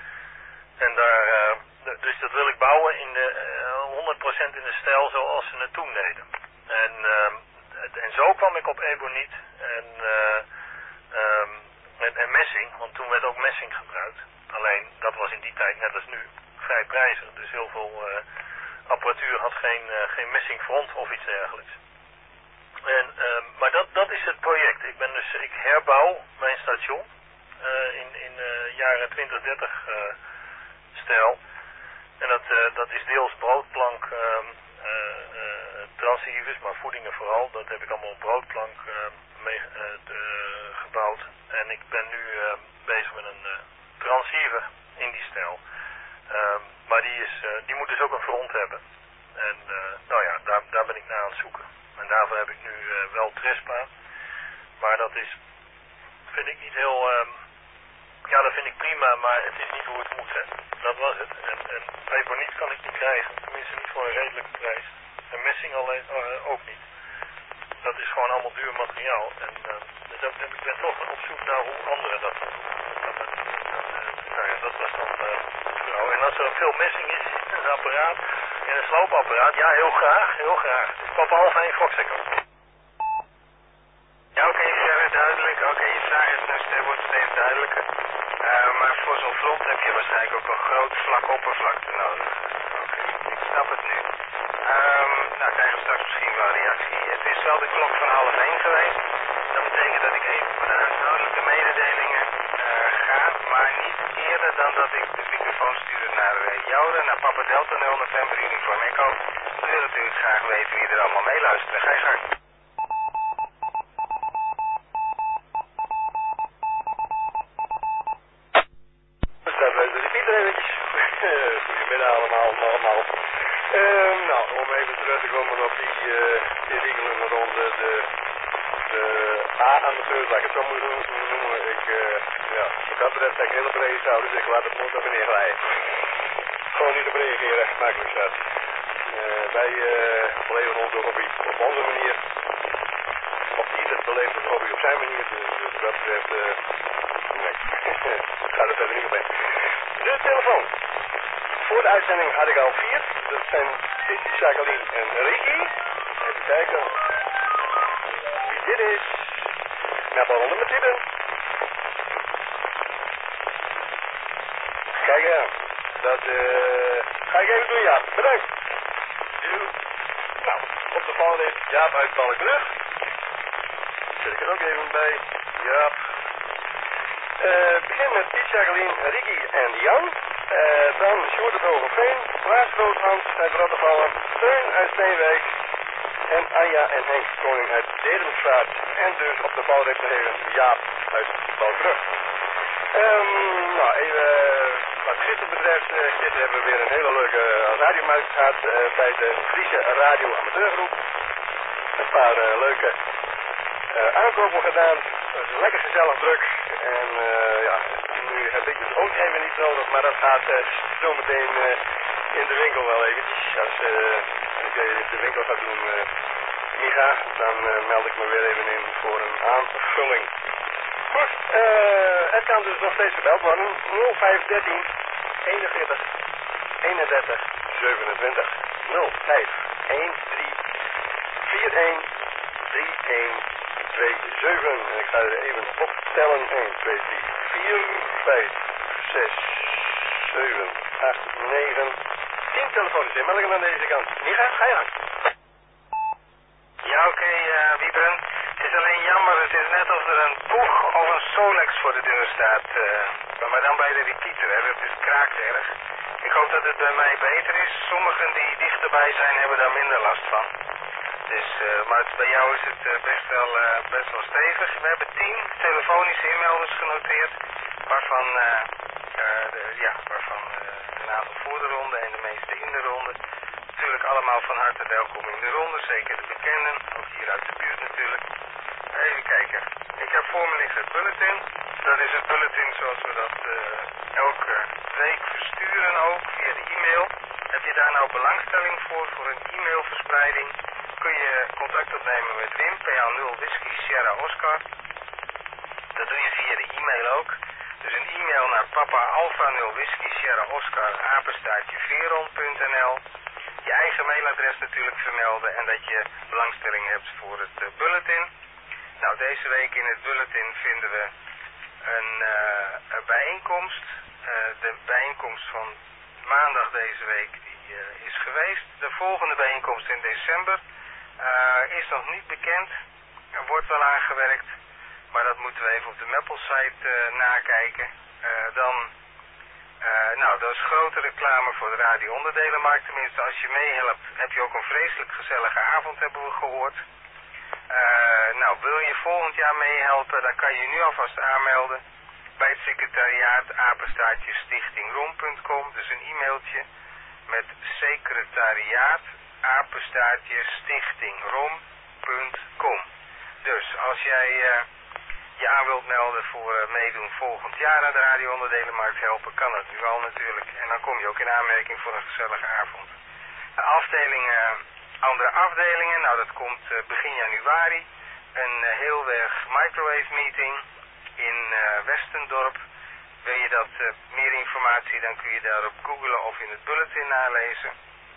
En daar, uh, dus dat wil ik bouwen in de, uh, honderd procent in de stijl zoals ze het toen deden. En, uh, en zo kwam ik op eboniet en, uh, um, en, en messing, want toen werd ook messing gebruikt. Alleen dat was in die tijd net als nu vrij prijzig, dus heel veel uh, apparatuur had geen, uh, geen messingfront of iets dergelijks. En, uh, maar dat, dat is het project. Ik ben dus, ik herbouw mijn station uh, in, in uh, jaren twintig, dertig uh, stijl. En dat, uh, dat is deels broodplank uh, uh, uh, transceivers, maar voedingen vooral. Dat heb ik allemaal op broodplank uh, mee uh, de, gebouwd. En ik ben nu uh, bezig met een uh, transceiver in die stijl. Uh, maar die, is, uh, die moet dus ook een front hebben. En uh, nou ja, daar, daar ben ik naar aan het zoeken. En daarvoor heb ik nu uh, wel Trespa. Maar dat is, vind ik niet heel, um, ja dat vind ik prima, maar het is niet hoe het moet, hè. Dat was het. En, en eboniet kan ik niet krijgen, tenminste niet voor een redelijke prijs. En messing alleen, uh, ook niet. Dat is gewoon allemaal duur materiaal. En uh, dus dat, ik ben toch op zoek naar hoe anderen dat doen. Dat, dat, dat, uh, nou ja, dat was dan uh, nou, en als er veel messing is in een apparaat, in een sloopapparaat, ja heel graag, heel graag. Papa Alveen, Foxek. Ja, oké, okay, verder duidelijk. Oké, okay, je vraag is dus, wordt steeds duidelijker. Uh, maar voor zo'n front heb je waarschijnlijk ook een groot vlak oppervlakte nodig. Oké, okay, ik snap het nu. Um, nou, krijgen we straks misschien wel een reactie. Het is wel de klok van half één geweest. Dat betekent dat ik even voor de huishoudelijke mededelingen uh, ga, maar niet eerder dan dat ik de microfoon stuur naar uh, Joure, naar Papa Delta nul November Uniform Echo. We willen natuurlijk graag weten wie er allemaal meeluisteren. Ga je gang. Goedemiddag allemaal, allemaal. Uh, nou, om even terug te komen op die, uh, die regelende ronde, de, de A-amateurs, laat ik het zo moeten noemen. Ik, uh, ja, wat dat betreft heb ik hele brede schouders, dus ik laat het nooit naar beneden glijden. Gewoon niet op reageren, makkelijk staat. Uh, wij uh, beleven onze hobby op onze manier. Of ieder beleeft het hobby op zijn manier. Dus uh, dat betreft, uh, nee, ik ga er verder niet op in. De telefoon. Voor de uitzending had ik al vier. Dat zijn Jacqueline en Ricky. Even kijken wie dit is. Nou, waaronder met typen. Kijk aan. Dat uh, ga ik even doen, Jaap. Bedankt. Nou, op de phone is Jaap uit Balkenrug. Zet ik er ook even bij. Jaap. Uh, begin met Piet, Jacqueline, Ricky en Jan. Uh, dan Sjoerd uit Hogeveen. Klaas Roodhans uit Rottervallen. Steun uit Steenwijk. En Anja en Henk Koning uit Dedemstraat. En dus op de valreep even Jaap uit Balkenrug. Um, nou, even wat gisteren betreft. Uh, gisteren hebben we weer een hele leuke radiomarkt gehad uh, bij de Friese Radio Amateurgroep. Een paar uh, leuke uh, aankopen gedaan. Uh, lekker gezellig druk. En uh, ja, nu heb ik dus ook even niet nodig, maar dat gaat uh, zo meteen uh, in de winkel wel eventjes. Als uh, ik uh, de winkel ga doen, uh, Micha, dan uh, meld ik me weer even in voor een aanvulling. Goed, uh, het kan dus nog steeds gebeld worden. nul vijf een drie eenenveertig eenendertig zevenentwintig nul vijf een drie vier een drie een twee zeven. En ik ga er even optellen. een, twee, drie, vier, vijf, zes, zeven, acht, negen, tien telefoons in. Meldingen aan deze kant. Micha, ga je gang. Ja, oké, okay, uh, Wiebren. Het is alleen jammer, het is net of er een Poeg of een Solex voor de deur staat. Uh, maar dan bij de repeater, hè. Dat is kraakerg. Ik hoop dat het bij mij beter is. Sommigen die dichterbij zijn hebben daar minder last van. Dus, uh, maar het, bij jou is het uh, best, wel, uh, best wel stevig. We hebben tien telefonische inmelders genoteerd. Waarvan, uh, uh, de, ja, waarvan uh, een aantal voor de ronde en de meeste in de ronde. Natuurlijk allemaal van harte welkom in de ronde, zeker de bekenden, ook hier uit de buurt natuurlijk. Even kijken, ik heb voor me liggen het bulletin. Dat is het bulletin zoals we dat uh, elke week versturen ook via de e-mail. Heb je daar nou belangstelling voor, voor een e-mailverspreiding, kun je contact opnemen met Wim, P A nul Whisky Sierra Oscar. Dat doe je via de e-mail ook. Dus een e-mail naar papa alpha nul Whisky Sierra Oscar apenstaartje veron punt n l. Je eigen mailadres natuurlijk vermelden en dat je belangstelling hebt voor het uh, bulletin. Nou, deze week in het bulletin vinden we een, uh, een bijeenkomst. Uh, de bijeenkomst van maandag deze week die uh, is geweest. De volgende bijeenkomst in december uh, is nog niet bekend. Er wordt wel aangewerkt, maar dat moeten we even op de Meppel-site uh, nakijken. Uh, dan... Uh, nou, dat is grote reclame voor de radio-onderdelenmarkt. Tenminste, als je meehelpt, heb je ook een vreselijk gezellige avond, hebben we gehoord. Uh, nou, wil je volgend jaar meehelpen, dan kan je nu alvast aanmelden bij het secretariaat apenstaartje stichtingrom punt com. Dus een e-mailtje met secretariaat apenstaartje stichtingrom punt com. Dus als jij... Uh, je aan wilt melden voor uh, meedoen volgend jaar aan de radio-onderdelenmarkt helpen, kan dat nu al natuurlijk. En dan kom je ook in aanmerking voor een gezellige avond. De afdelingen, andere afdelingen, nou dat komt uh, begin januari. Een uh, heel erg microwave meeting in uh, Westendorp. Wil je dat uh, meer informatie, dan kun je daarop googlen of in het bulletin nalezen.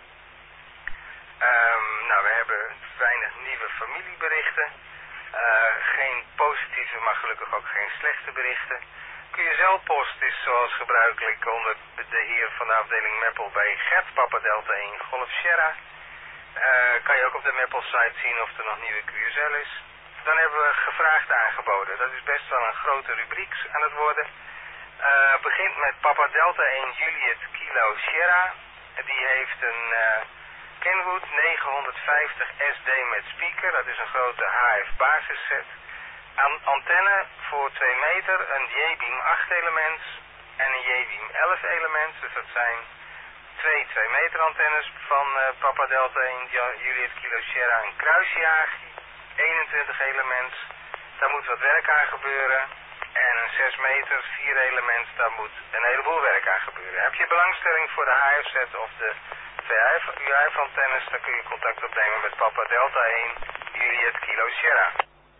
Um, nou, we hebben weinig nieuwe familieberichten. Uh, geen positieve, maar gelukkig ook geen slechte berichten. Q S L-post is zoals gebruikelijk onder de heer van de afdeling Meppel bij Gert, Papa Delta één Golf Sierra. Uh, kan je ook op de Meppel-site zien of er nog nieuwe Q S L is. Dan hebben we gevraagd aangeboden. Dat is best wel een grote rubriek aan het worden. Uh, begint met Papa Delta één Juliet Kilo Sierra. Die heeft een... Uh, Kenwood negenhonderdvijftig S D met speaker, dat is een grote H F basisset. An antenne voor twee meter, een J-beam acht elements en een J-beam elf elements. Dus dat zijn twee twee meter antennes van uh, Papa Delta één Juliet Kilo Sierra, een kruisjager, eenentwintig elements. Daar moet wat werk aan gebeuren. En een zes meter, vier elements, daar moet een heleboel werk aan gebeuren. Heb je belangstelling voor de H F set of de U I V-antennes, dan kun je contact opnemen met Papa Delta één, Juliet Kilo Sierra.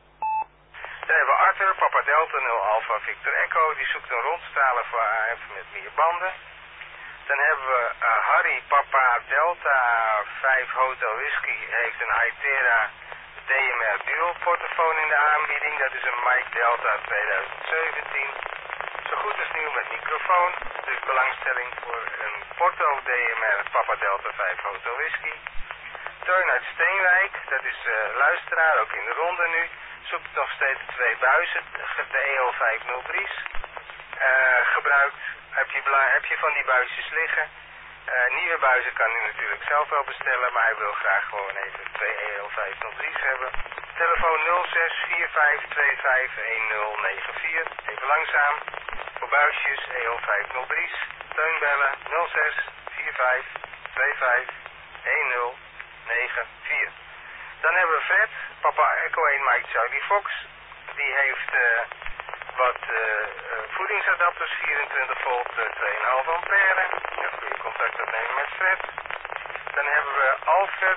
Dan hebben we Arthur, Papa Delta nul Alpha Victor Echo, die zoekt een rondstraler voor A F met meer banden. Dan hebben we uh, Harry, Papa Delta vijf Hotel Whisky, heeft een Hytera D M R Dual portofoon in de aanbieding. Dat is een Mike Delta tweeduizend zeventien. Zo goed als nieuw met microfoon. Dus belangstelling voor een Porto D M R Papa Delta vijf Hotel Whisky. Teun uit Steenwijk, dat is uh, luisteraar, ook in de ronde nu. Zoekt nog steeds twee buizen, de E L vijf nul drie's. Uh, gebruikt, heb je, heb je van die buisjes liggen. Uh, nieuwe buizen kan u natuurlijk zelf wel bestellen, maar hij wil graag gewoon even twee E L vijf nul drie's hebben. Telefoon nul zes vier vijf twee vijf een nul negen vier. Even langzaam. Voor buisjes E L vijf nul drie's. Teun bellen nul zes vier vijf twee vijf een nul negen vier. Dan hebben we Fred, Papa Echo één Mike Charlie Fox. Die heeft uh, wat uh, uh, voedingsadapters, vierentwintig volt, uh, twee komma vijf ampère. Dan kun je contact opnemen met Fred. Dan hebben we Alfred,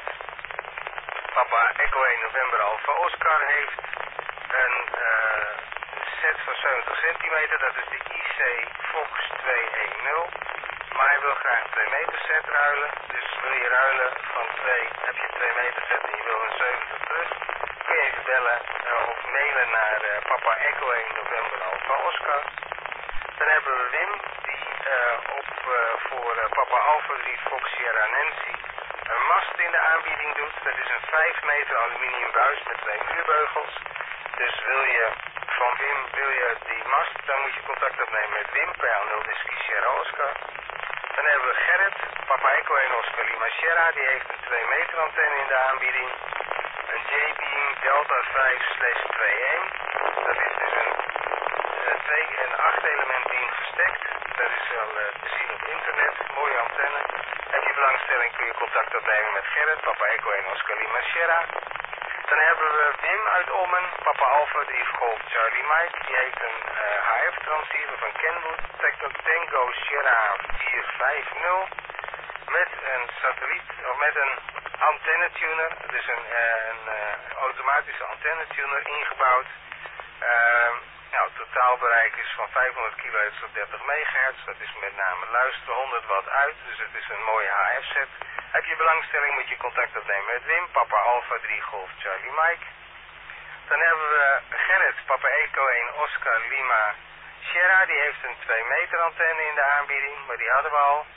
Papa Echo één November Alpha Oscar, heeft een uh, set van zeventig centimeter. Dat is de I C Fox tweehonderdtien. Maar hij wil graag een twee meter set ruilen. Dus wil je ruilen van twee, heb je een twee meter set en je wil een zeventig terug. Kun je even bellen uh, of mailen naar uh, Papa Echo één November Alpha Oscar. Dan hebben we Wim, die uh, op uh, voor uh, Papa Alpha drie Fox Sierra Nancy een mast in de aanbieding doet. Dat is een vijf meter aluminium buis met twee muurbeugels. Dus wil je van Wim, wil je die mast, dan moet je contact opnemen met Wim, P L nul Whisky Sierra Oscar. Dan hebben we Gerrit, Papa Echo één Oscar Lima Sierra, die heeft een twee meter antenne in de aanbieding. Een J-Beam Delta vijf slash tweeëndertig. Dat is dus een, een, twee, een acht element beam verstekt. Dat is wel uh, te zien op internet. Mooie antenne. Heb je belangstelling kun je contact opnemen met Gerrit, Papa Echo één Oscar Lima Sierra. Dan hebben we Wim uit Ommen, Papa Alpha drie Golf Charlie Mike. Die heeft een uh, H F transceiver van Kenwood, Tango Sierra vier vijf nul. Met een satelliet, of met een antenne tuner. Dus een, uh, een uh, automatische antenne tuner ingebouwd. Uh, nou, het totaalbereik is van vijfhonderd kilohertz tot dertig megahertz. Dat is met name luisteren, honderd watt uit. Dus het is een mooie H F set. Heb je belangstelling moet je contact opnemen met Wim, Papa Alpha drie Golf Charlie Mike. Dan hebben we Gerrit, Papa Echo één Oscar Lima Sierra. Die heeft een twee meter antenne in de aanbieding, maar die hadden we al.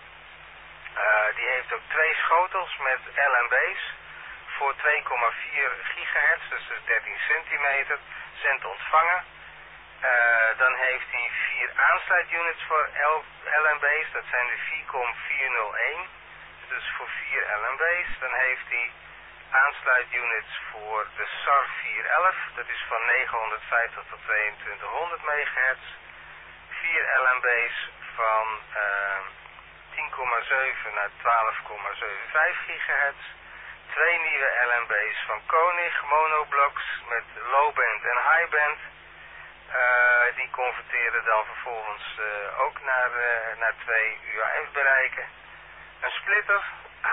Uh, die heeft ook twee schotels met L N B's voor twee komma vier gigahertz, dus dertien centimeter, zend ontvangen. Uh, dan heeft hij vier aansluitunits voor L N B's, dat zijn de vier komma vierhonderdéén, dus voor vier L N B's. Dan heeft hij aansluitunits voor de S A R vierhonderdelf, dat is van negenhonderdvijftig tot tweeëntwintighonderd megahertz. vier L N B's van uh, tien komma zeven naar twaalf komma vijfenzeventig gigahertz. Twee nieuwe L N B's van Konig, monoblocks met low band en high band. Uh, die converteren dan vervolgens uh, ook naar, uh, naar twee U A F bereiken. Een splitter,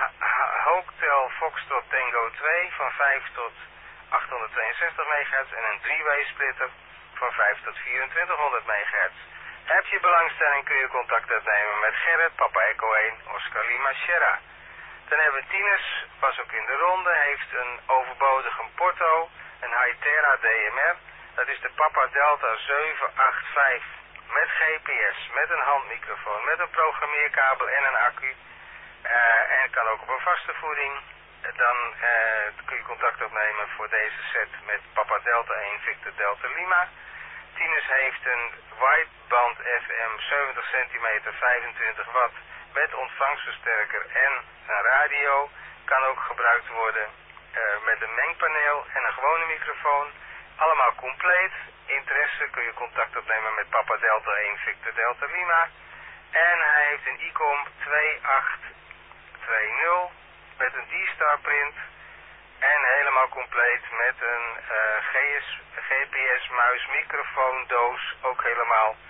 Hotel Foxtrot Tango twee van vijf tot achthonderdtweeënzestig megahertz en een drie-way splitter van vijf tot vierentwintighonderd megahertz. Heb je belangstelling kun je contact opnemen met Gerrit, Papa Echo één, Oscar Lima Sierra. Dan hebben we Tines, was ook in de ronde, heeft een overbodige Porto, een Hytera D M R. Dat is de Papa Delta zeven acht vijf met G P S, met een handmicrofoon, met een programmeerkabel en een accu. Uh, en kan ook op een vaste voeding. Dan uh, kun je contact opnemen voor deze set met Papa Delta één Victor Delta Lima. Tines heeft een wideband F M zeventig centimeter vijfentwintig watt met ontvangstversterker en een radio. Kan ook gebruikt worden uh, met een mengpaneel en een gewone microfoon. Allemaal compleet. Interesse kun je contact opnemen met Papa Delta één Victor Delta Lima. En hij heeft een I C O M twee acht twee nul met een D-Star print. En helemaal compleet met een uh, G P S muis, microfoon, doos, ook helemaal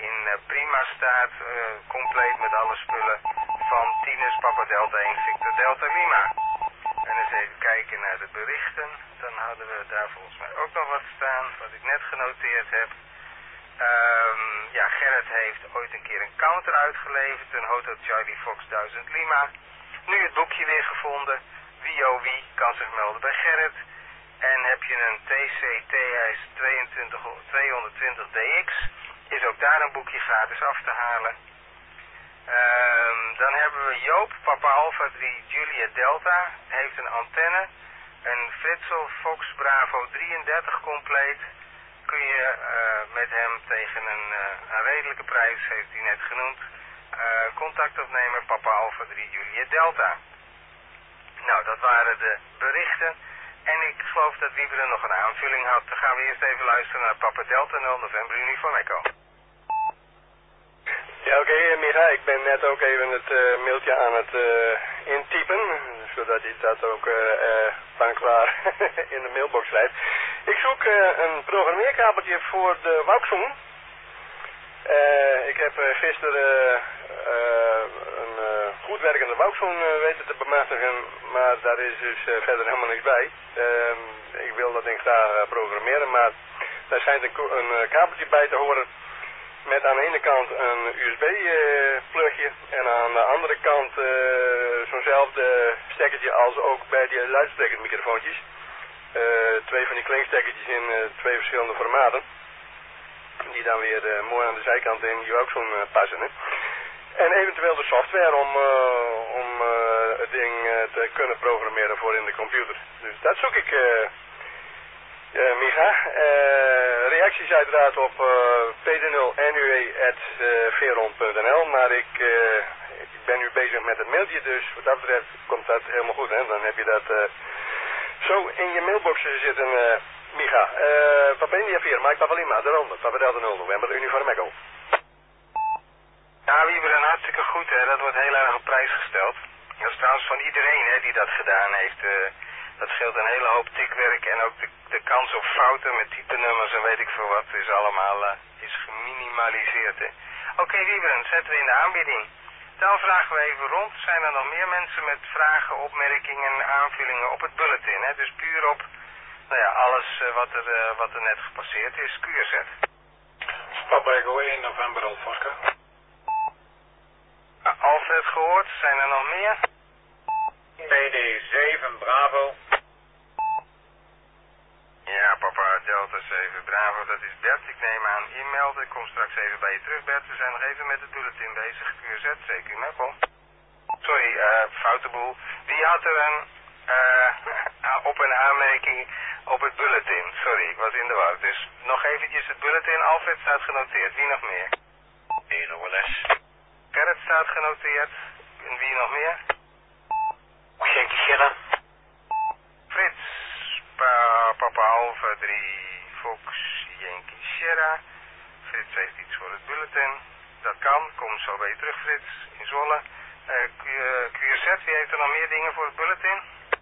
in uh, prima staat, uh, compleet met alle spullen van Tinus Papa Delta één Victor Delta Lima. En eens even kijken naar de berichten. Dan hadden we daar volgens mij ook nog wat staan, wat ik net genoteerd heb. Um, ja, Gerrit heeft ooit een keer een counter uitgeleverd, een Hotel Charlie Fox duizend Lima. Nu het boekje weer gevonden. Wie oh wie kan zich melden bij Gerrit. En heb je een T C T S tweehonderdtwintig D X, is ook daar een boekje gratis af te halen. Um, dan hebben we Joop, Papa Alpha drie Juliet Delta, heeft een antenne, een Fritsel Fox Bravo drieëndertig compleet. Kun je uh, met hem tegen een, uh, een redelijke prijs, heeft hij net genoemd, uh, contact opnemen, Papa Alpha drie Juliet Delta. Nou, dat waren de berichten. En ik geloof dat Wieberen nog een aanvulling had. Dan gaan we eerst even luisteren naar Papa Delta nul November Uniform Echo. Ja, oké, okay, Micha, ik ben net ook even het uh, mailtje aan het uh, intypen, zodat hij dat ook uh, uh, van klaar in de mailbox schrijft. Ik zoek uh, een programmeerkabeltje voor de Wauxon. Uh, ik heb uh, gisteren uh, uh, een uh, goed werkende Wauxon uh, weten te bemachtigen, maar daar is dus uh, verder helemaal niks bij. Uh, ik wil dat ding graag uh, programmeren, maar daar schijnt een, een uh, kabeltje bij te horen met aan de ene kant een U S B uh, plugje en aan de andere kant uh, zo'nzelfde stekkertje als ook bij die luidsprekermicrofoontjes. Uh, twee van die klinkstekkertjes in uh, twee verschillende formaten. Die dan weer uh, mooi aan de zijkant in die ook zo'n uh, passen. Hè? En eventueel de software om, uh, om uh, het ding uh, te kunnen programmeren voor in de computer. Dus dat zoek ik, uh, uh, Micha. Uh, reacties uiteraard op uh, p d nul n u e at veron punt n l. Maar ik, uh, ik ben nu bezig met het mailtje, dus wat dat betreft komt dat helemaal goed. Hè? Dan heb je dat uh, zo in je mailbox zitten. Uh, Micha, uh, Papa India vier, Mike Papa Lima, daaronder, Papa Delta nul November, Uniform Echo. Ja, Wieberen, hartstikke goed, hè. Dat wordt heel erg op prijs gesteld. Dat is trouwens van iedereen, hè, die dat gedaan heeft. Uh, dat scheelt een hele hoop tikwerk en ook de, de kans op fouten met typenummers en weet ik veel wat is allemaal uh, is geminimaliseerd, hè. Oké, okay, Wieberen, zetten we in de aanbieding. Dan vragen we even rond, zijn er nog meer mensen met vragen, opmerkingen, aanvullingen op het bulletin, hè. Dus puur op... Nou ja, alles uh, wat, er, uh, wat er net gepasseerd is, Q R Z. Papa Echo één November Alfosca. Uh, Alfred gehoord, zijn er nog meer? P D zeven Bravo. Ja, Papa Delta zeven Bravo, dat is Bert. Ik neem aan inmelden, ik kom straks even bij je terug, Bert. We zijn nog even met het bulletin bezig, Q R Z, C Q Meppel. Sorry, uh, foute boel. Wie had er een... Uh, op een aanmerking op het bulletin. Sorry, ik was in de war. Dus nog eventjes het bulletin. Alfred staat genoteerd. Wie nog meer? één O L S. Gerrit staat genoteerd. En wie nog meer? Yankee Sierra. Frits. Pa, Papa Alpha drie Fox Yankee Sierra. Frits heeft iets voor het bulletin. Dat kan. Kom zo bij je terug, Frits. In Zwolle. Uh, Q R Z, wie heeft er nog meer dingen voor het bulletin?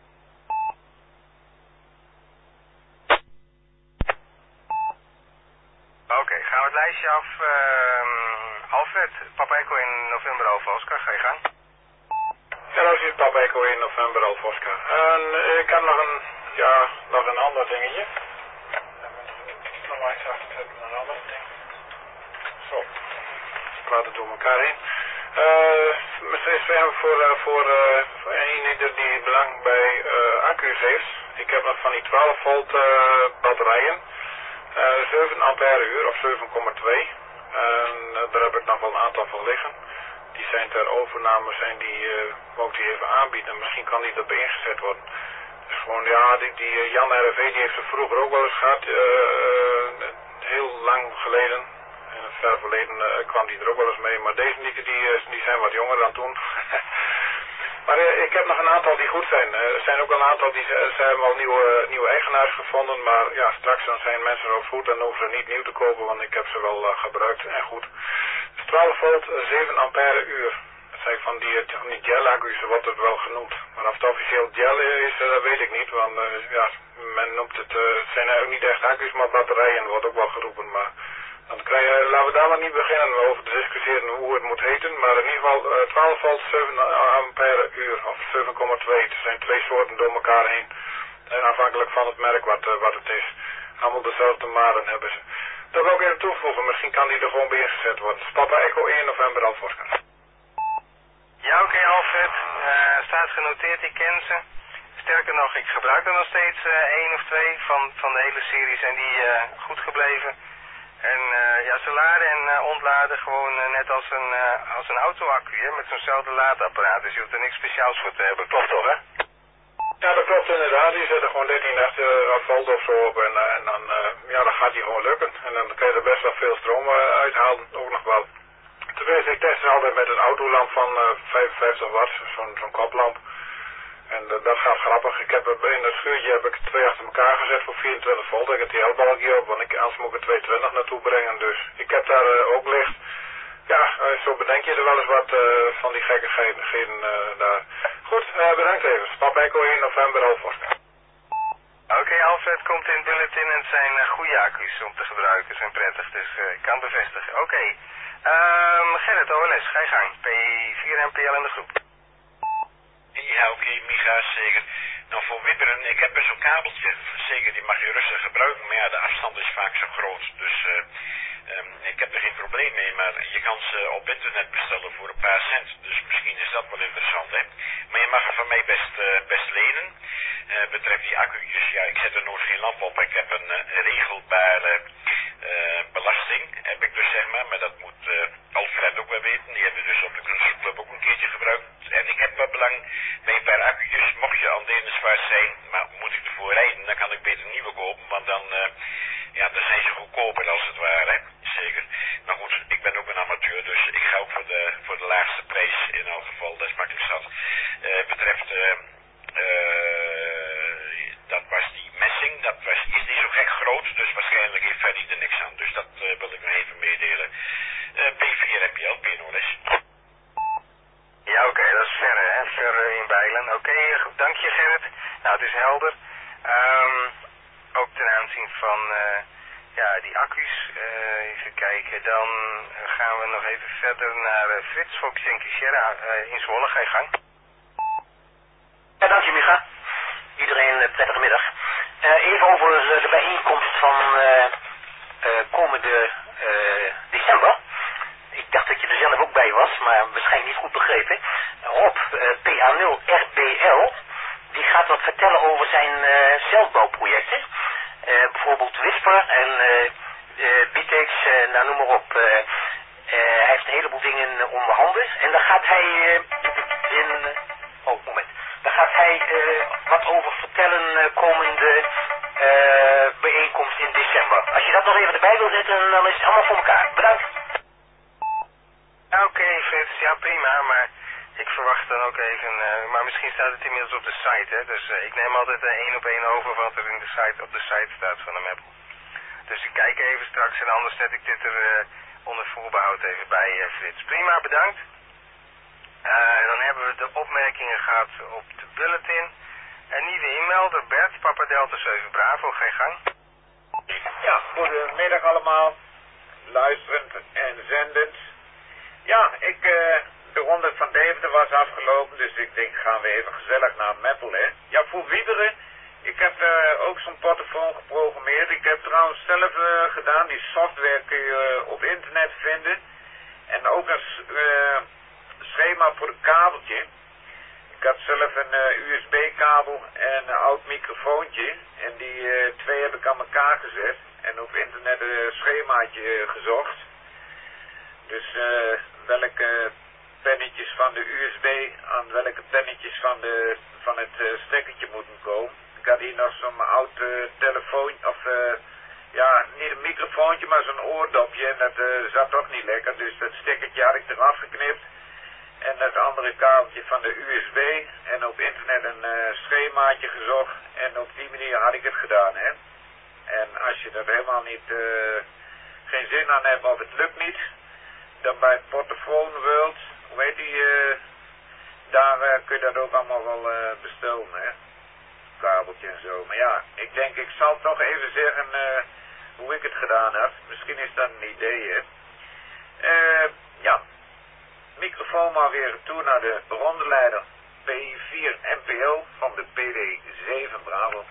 Oké, okay, gaan we het lijstje af. Uh, Alfred, Papa Echo in November Alpha Oscar, ga je gang. Hallo, dit is Papa Echo in November Alpha Oscar. En uh, ik heb nog een, ja, nog een ander dingetje. Nog maar eens achterzetten naar een ander ding. Zo, ik laat het door elkaar heen. Uh, Mercedes Benz voor, uh, voor, uh, voor een ieder die belang bij uh, accu's heeft. Ik heb nog van die twaalf volt uh, batterijen. Uh, zeven ampère uur of zeven komma twee. En uh, daar heb ik nog wel een aantal van liggen. Die zijn ter overname, zijn die, uh, wou ik die even aanbieden. Misschien kan die erbij ingezet worden. Dus gewoon, ja, die, die uh, Jan R V die heeft ze vroeger ook wel eens gehad. Uh, uh, heel lang geleden. In het verre verleden uh, kwam die er ook wel eens mee. Maar deze die, die, die zijn wat jonger dan toen. Maar uh, ik heb nog een aantal die goed zijn. Uh, er zijn ook een aantal die ze, ze hebben al nieuwe, nieuwe eigenaars gevonden. Maar ja, straks dan zijn mensen erop goed. Dan hoeven ze niet nieuw te kopen. Want ik heb ze wel uh, gebruikt en goed. Dus twaalf volt, zeven ampère uur. Dat zijn van die, van die gel-accu's, wordt het wel genoemd. Maar of het officieel gel is, uh, dat weet ik niet. Want uh, ja, men noemt het, uh, het zijn eigenlijk niet echt accu's, maar batterijen wordt ook wel geroepen. Maar Dan krijg je, laten we daar maar niet beginnen over te discussiëren hoe het moet heten, maar in ieder geval uh, twaalf volt zeven ampère uur of zeven komma twee. Het zijn twee soorten door elkaar heen. En afhankelijk van het merk wat, uh, wat het is. Allemaal dezelfde maden hebben ze. Dat wil ik even toevoegen, misschien kan die er gewoon bij ingezet worden. Papa Echo één November Alfa Oscar. Ja, oké, okay, Alfred. Uh, staat genoteerd, ik ken ze. Sterker nog, ik gebruik er nog steeds uh, één of twee van, van de hele serie zijn die uh, goed gebleven. En uh, ja, ze laden en uh, ontladen gewoon uh, net als een, uh, als een auto-accu, hè, met zo'nzelfde laadapparaat. Dus je hoeft er niks speciaals voor te hebben. Klopt toch, hè? Ja, dat klopt inderdaad. Die zetten gewoon dertien acht volt of zo op en, uh, en dan, uh, ja, dan gaat die gewoon lukken. En dan kun je er best wel veel stroom uh, uithalen, ook nog wel. Tenminste, ik test altijd met een autolamp van uh, vijfenvijftig watt, zo'n zo'n koplamp. En uh, dat gaat grappig. Ik heb in het schuurtje heb ik twee achter elkaar gezet voor vierentwintig volt. Ik heb die L-balkje op, want ik, anders moet ik er tweehonderdtwintig naartoe brengen. Dus ik heb daar uh, ook licht. Ja, uh, zo bedenk je er wel eens wat uh, van die gekkigheden uh, daar. Goed, uh, bedankt even. Papa Echo één November Alfa Oscar. Oké, okay, Alfred komt in het bulletin en het zijn uh, goede accu's om te gebruiken. Zijn prettig, dus uh, ik kan bevestigen. Oké. Okay. Um, Gerrit, O L S, ga je gang. P vier M P L in de groep. Ja, oké, okay, Micha, zeker. Nou, voor wibberen, ik heb dus zo'n kabeltje, zeker, die mag je rustig gebruiken, maar ja, de afstand is vaak zo groot. Dus uh, um, ik heb er geen probleem mee, maar je kan ze op internet bestellen voor een paar cent. Dus misschien is dat wel interessant, hè. Maar je mag er van mij best, uh, best lenen. Uh, betreft die accu'tjes, ja, ik zet er nooit geen lamp op. Ik heb een uh, regelbare uh, belasting, heb ik dus zeg maar, maar dat moet uh, Alfred ook wel weten. Die hebben we dus op de Kunstclub ook een keertje gebruikt. En ik heb wel belang bij een paar accu'tjes, mocht je al zwaar zijn, maar moet ik ervoor rijden, dan kan ik beter nieuwe kopen, want dan, uh, ja, dan zijn ze goedkoper als het ware, hè? Zeker. Maar goed, ik ben ook een amateur, dus ik ga ook voor de, voor de laagste prijs in elk geval, dat is makkelijk zat. Uh, betreft, uh, uh, dat was die messing, dat was, is niet zo gek groot, dus waarschijnlijk heeft Fanny er niks aan, dus dat uh, wil ik nog even meedelen. Uh, P vier M P L, P nul S. Ja, oké, okay, dat is verre, hè? Verre in Bijlen. Oké, okay, dank je Gerrit. Nou, het is helder. Um, ook ten aanzien van uh, ja, die accu's. Uh, even kijken, dan gaan we nog even verder naar uh, Frits Fox Yankee Sierra uh, in Zwolle. Ga je gang. Ja, dank je Micha. Iedereen uh, prettige middag. Uh, even over uh, de bijeenkomst van uh, uh, komende uh, december. Ik dacht dat je er zelf ook bij was, maar waarschijnlijk niet goed begrepen. Rob, uh, P A nul R B L, die gaat wat vertellen over zijn uh, zelfbouwprojecten. Uh, bijvoorbeeld Whisper en uh, uh, Bitex, uh, nou noem maar op. Uh, uh, hij heeft een heleboel dingen onder handen. En daar gaat hij uh, in... Oh, moment. Daar gaat hij uh, wat over vertellen uh, komende uh, bijeenkomst in december. Als je dat nog even erbij wil zetten, dan is het allemaal voor elkaar. Bedankt. Oké, okay, Frits, ja prima, maar ik verwacht dan ook even, uh, maar misschien staat het inmiddels op de site, hè, dus uh, ik neem altijd uh, één op één over wat er in de site, op de site staat van de Apple. Dus ik kijk even straks en anders zet ik dit er uh, onder voorbehoud even bij, uh, Frits. Prima, bedankt. Uh, dan hebben we de opmerkingen gehad op de bulletin. Een nieuwe inmelder, Bert, Papa Delta zeven Bravo, ga je gang. Ja, goedemiddag allemaal, luisterend en zendend. Ja, ik, uh, de ronde van Deventer was afgelopen, dus ik denk gaan we even gezellig naar Meppel, hè. Ja, voor Wieberen, ik heb uh, ook zo'n portofoon geprogrammeerd. Ik heb trouwens zelf uh, gedaan, die software kun je uh, op internet vinden. En ook een uh, schema voor het kabeltje. Ik had zelf een uh, U S B-kabel en een oud microfoontje. En die uh, twee heb ik aan elkaar gezet. En op internet een schemaatje uh, gezocht. Dus uh, welke pennetjes van de U S B aan welke pennetjes van, de, van het uh, stekkertje moeten komen. Ik had hier nog zo'n oud uh, telefoon, of uh, ja, niet een microfoontje, maar zo'n oordopje. En dat uh, zat toch niet lekker, dus dat stekkertje had ik eraf geknipt. En het andere kabeltje van de U S B. En op internet een uh, schemaatje gezocht. En op die manier had ik het gedaan, hè. En als je er helemaal niet, uh, geen zin aan hebt of het lukt niet, dan bij Portophone World, hoe heet die, uh, daar uh, kun je dat ook allemaal wel uh, bestellen, hè. Kabeltje en zo. Maar ja, ik denk ik zal toch even zeggen, uh, hoe ik het gedaan heb. Misschien is dat een idee, hè. Uh, ja. Microfoon maar weer toe naar de rondeleider P vier N P O van de P D zeven Bravo.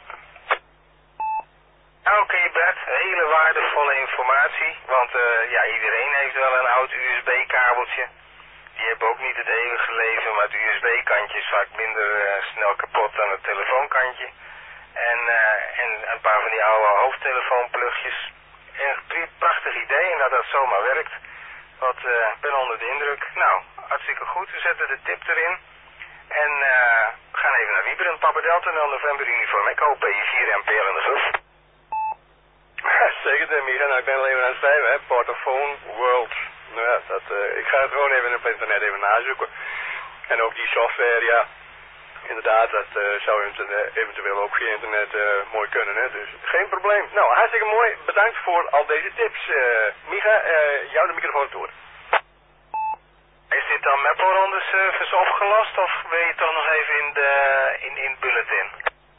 Oké okay, Bert, hele waardevolle informatie, want uh, ja, iedereen heeft wel een oud U S B-kabeltje. Die hebben ook niet het eeuwige leven, maar het U S B-kantje is vaak minder uh, snel kapot dan het telefoonkantje. En, uh, en een paar van die oude hoofdtelefoonplugjes. Een prachtig idee en dat dat zomaar werkt. Wat, ik uh, ben onder de indruk. Nou, hartstikke goed, we zetten de tip erin. En uh, we gaan even naar Wieberen, Papa Delta, nul November uniform Echo, P vier M P L in de groep. Zeker, Micha. Nou, ik ben al even aan het schrijven, hè. Portophone World. Nou ja, dat, uh, ik ga het gewoon even op internet even nazoeken. En ook die software, ja. Inderdaad, dat uh, zou eventueel ook via internet uh, mooi kunnen, hè. Dus geen probleem. Nou, hartstikke mooi. Bedankt voor al deze tips. Uh, Micha, uh, jou de microfoon toe. Is dit dan Maple-ronde service opgelost of wil je toch nog even in de in, in het bulletin?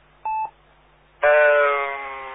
Ehm...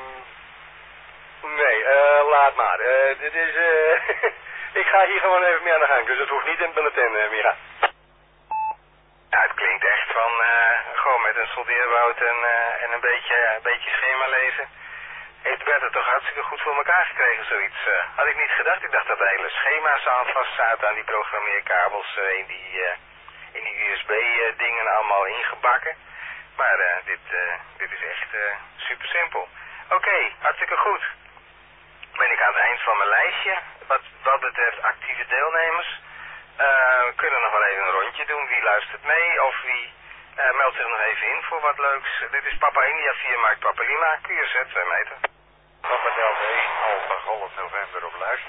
Nee, uh, laat maar. Uh, dit is, uh, ik ga hier gewoon even mee aan de gang, dus het hoeft niet in het bulletin, uh, Mira. Ja, het klinkt echt van, uh, gewoon met een soldeerbout en, uh, en een beetje, een beetje schema lezen. Heeft Bert het toch hartstikke goed voor elkaar gekregen, zoiets. Uh, had ik niet gedacht, ik dacht dat de hele schema's aan vast zaten aan die programmeerkabels uh, in die, uh, in die U S B-dingen uh, allemaal ingebakken. Maar uh, dit, uh, dit is echt uh, super simpel. Oké, okay, hartstikke goed. Ben ik aan het eind van mijn lijstje. Wat, wat betreft actieve deelnemers. Uh, we kunnen nog wel even een rondje doen. Wie luistert mee of wie uh, meldt zich nog even in voor wat leuks. Dit is Papa India vier Mike Papa Lima, Q R Z twee meter. Papa Delta één, Alpha Golf November op luister.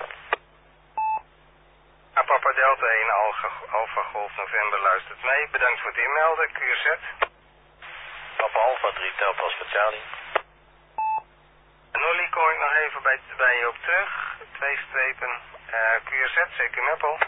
Ja, Papa Delta één, Alpha, Alpha Golf November luistert mee. Bedankt voor het inmelden, Q R Z. Papa Alpha drie Delta Speciali. Nolly kom ik nog even bij, bij je op terug. Twee strepen uh, Q R Z, zeker Meppel.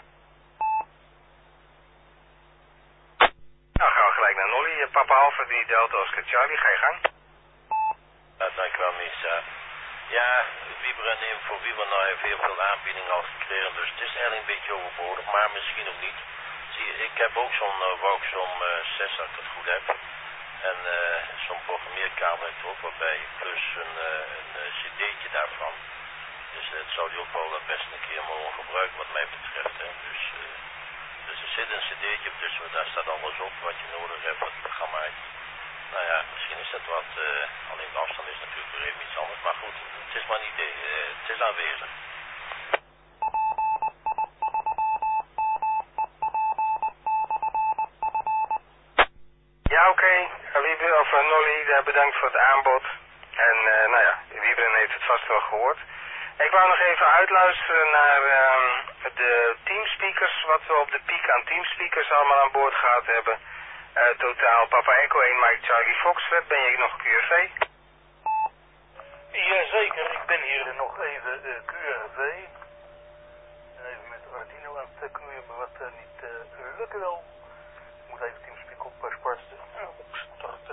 Nou gaan we gelijk naar Nolly. Papa Alpha drie Delta Oscar Charlie, ga je gang. Ja, dankjewel Misha. Ja, Wieberen neemt voor Wieberen nou heeft heel veel aanbiedingen al gekregen, dus het is eigenlijk een beetje overbodig, maar misschien ook niet. Zie je, ik heb ook zo'n uh, Wauxhall uh, zes als ik het goed heb. En uh, zo'n programmeerkamer heeft ook wel bij, plus een, uh, een uh, cd'tje daarvan. Dus dat zou die ook wel best een keer mogen gebruiken wat mij betreft. Hè. Dus, uh, dus er zit een cd'tje op, dus daar staat alles op wat je nodig hebt voor het programma. Nou ja, misschien is dat wat, uh, alleen de afstand is natuurlijk weer even iets anders. Maar goed, het is maar een idee, uh, het is aanwezig. Ja, oké. Okay. Wieberen, of uh, Nolly, uh, bedankt voor het aanbod. En uh, nou ja, Wieberen heeft het vast wel gehoord. Ik wou nog even uitluisteren naar uh, de teamspeakers, wat we op de piek aan teamspeakers allemaal aan boord gehad hebben. Uh, totaal Papa Echo één, Mike Charlie Fox. Fred, ben je nog Q R V? Jazeker, ik ben hier nog even uh, Q R V. En even met Arduino aan het knoeien, maar wat uh, niet uh, lukken wil. Ik moet even teamspeak op uh, sparten, uh, opstarten.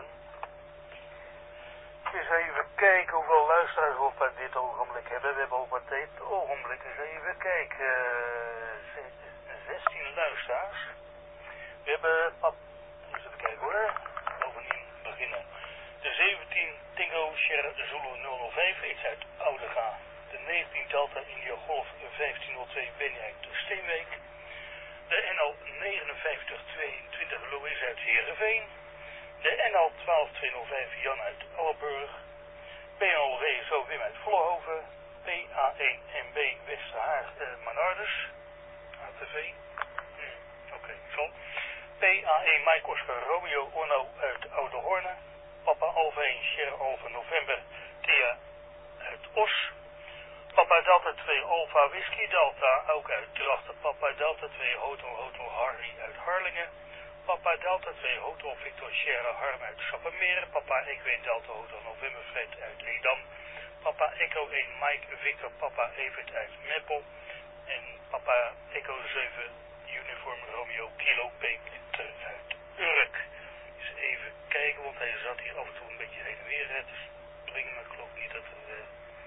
Eens even kijken hoeveel luisteraars we op dit ogenblik hebben. We hebben op dit ogenblik eens even kijken. Uh, zestien luisteraars. We hebben... Uh, even kijken hoor. Bovenin beginnen. De zeventien Tingo Sierra Zulu nul nul vijf iets uit Oudega. De negentien Delta India Golf vijftien nul twee Benny uit Steenwijk. De N L negenenvijftig tweeëntwintig Louis uit Heerenveen. De N L twaalf tweehonderdvijf Jan uit Allenburg. P L W zo Wim uit Vollenhoven. P A één M B Westerhaag uh, Manardus. A T V. Hmm, Oké, okay, zo. P A één Mike Oscar Romeo Orno uit Oude Hoorne. Papa Alpha één Sierra Alpha November Thea uit Os. Papa Delta twee Alpha Whisky Delta ook uit Drachten. Papa Delta twee Hotel Hotel Harley uit Harlingen. Papa Delta twee Hotel Victor Sierra Harm uit Sappemeer. Papa Echo één Delta Hotel November Fred uit Edam. Papa Echo één Mike Victor Papa Evert uit Meppel. En Papa Echo zeven Uniform Romeo Kilo Peter uit Urk. Dus even kijken, want hij zat hier af en toe een beetje heen en weer te springen. Maar ik geloof niet dat er uh,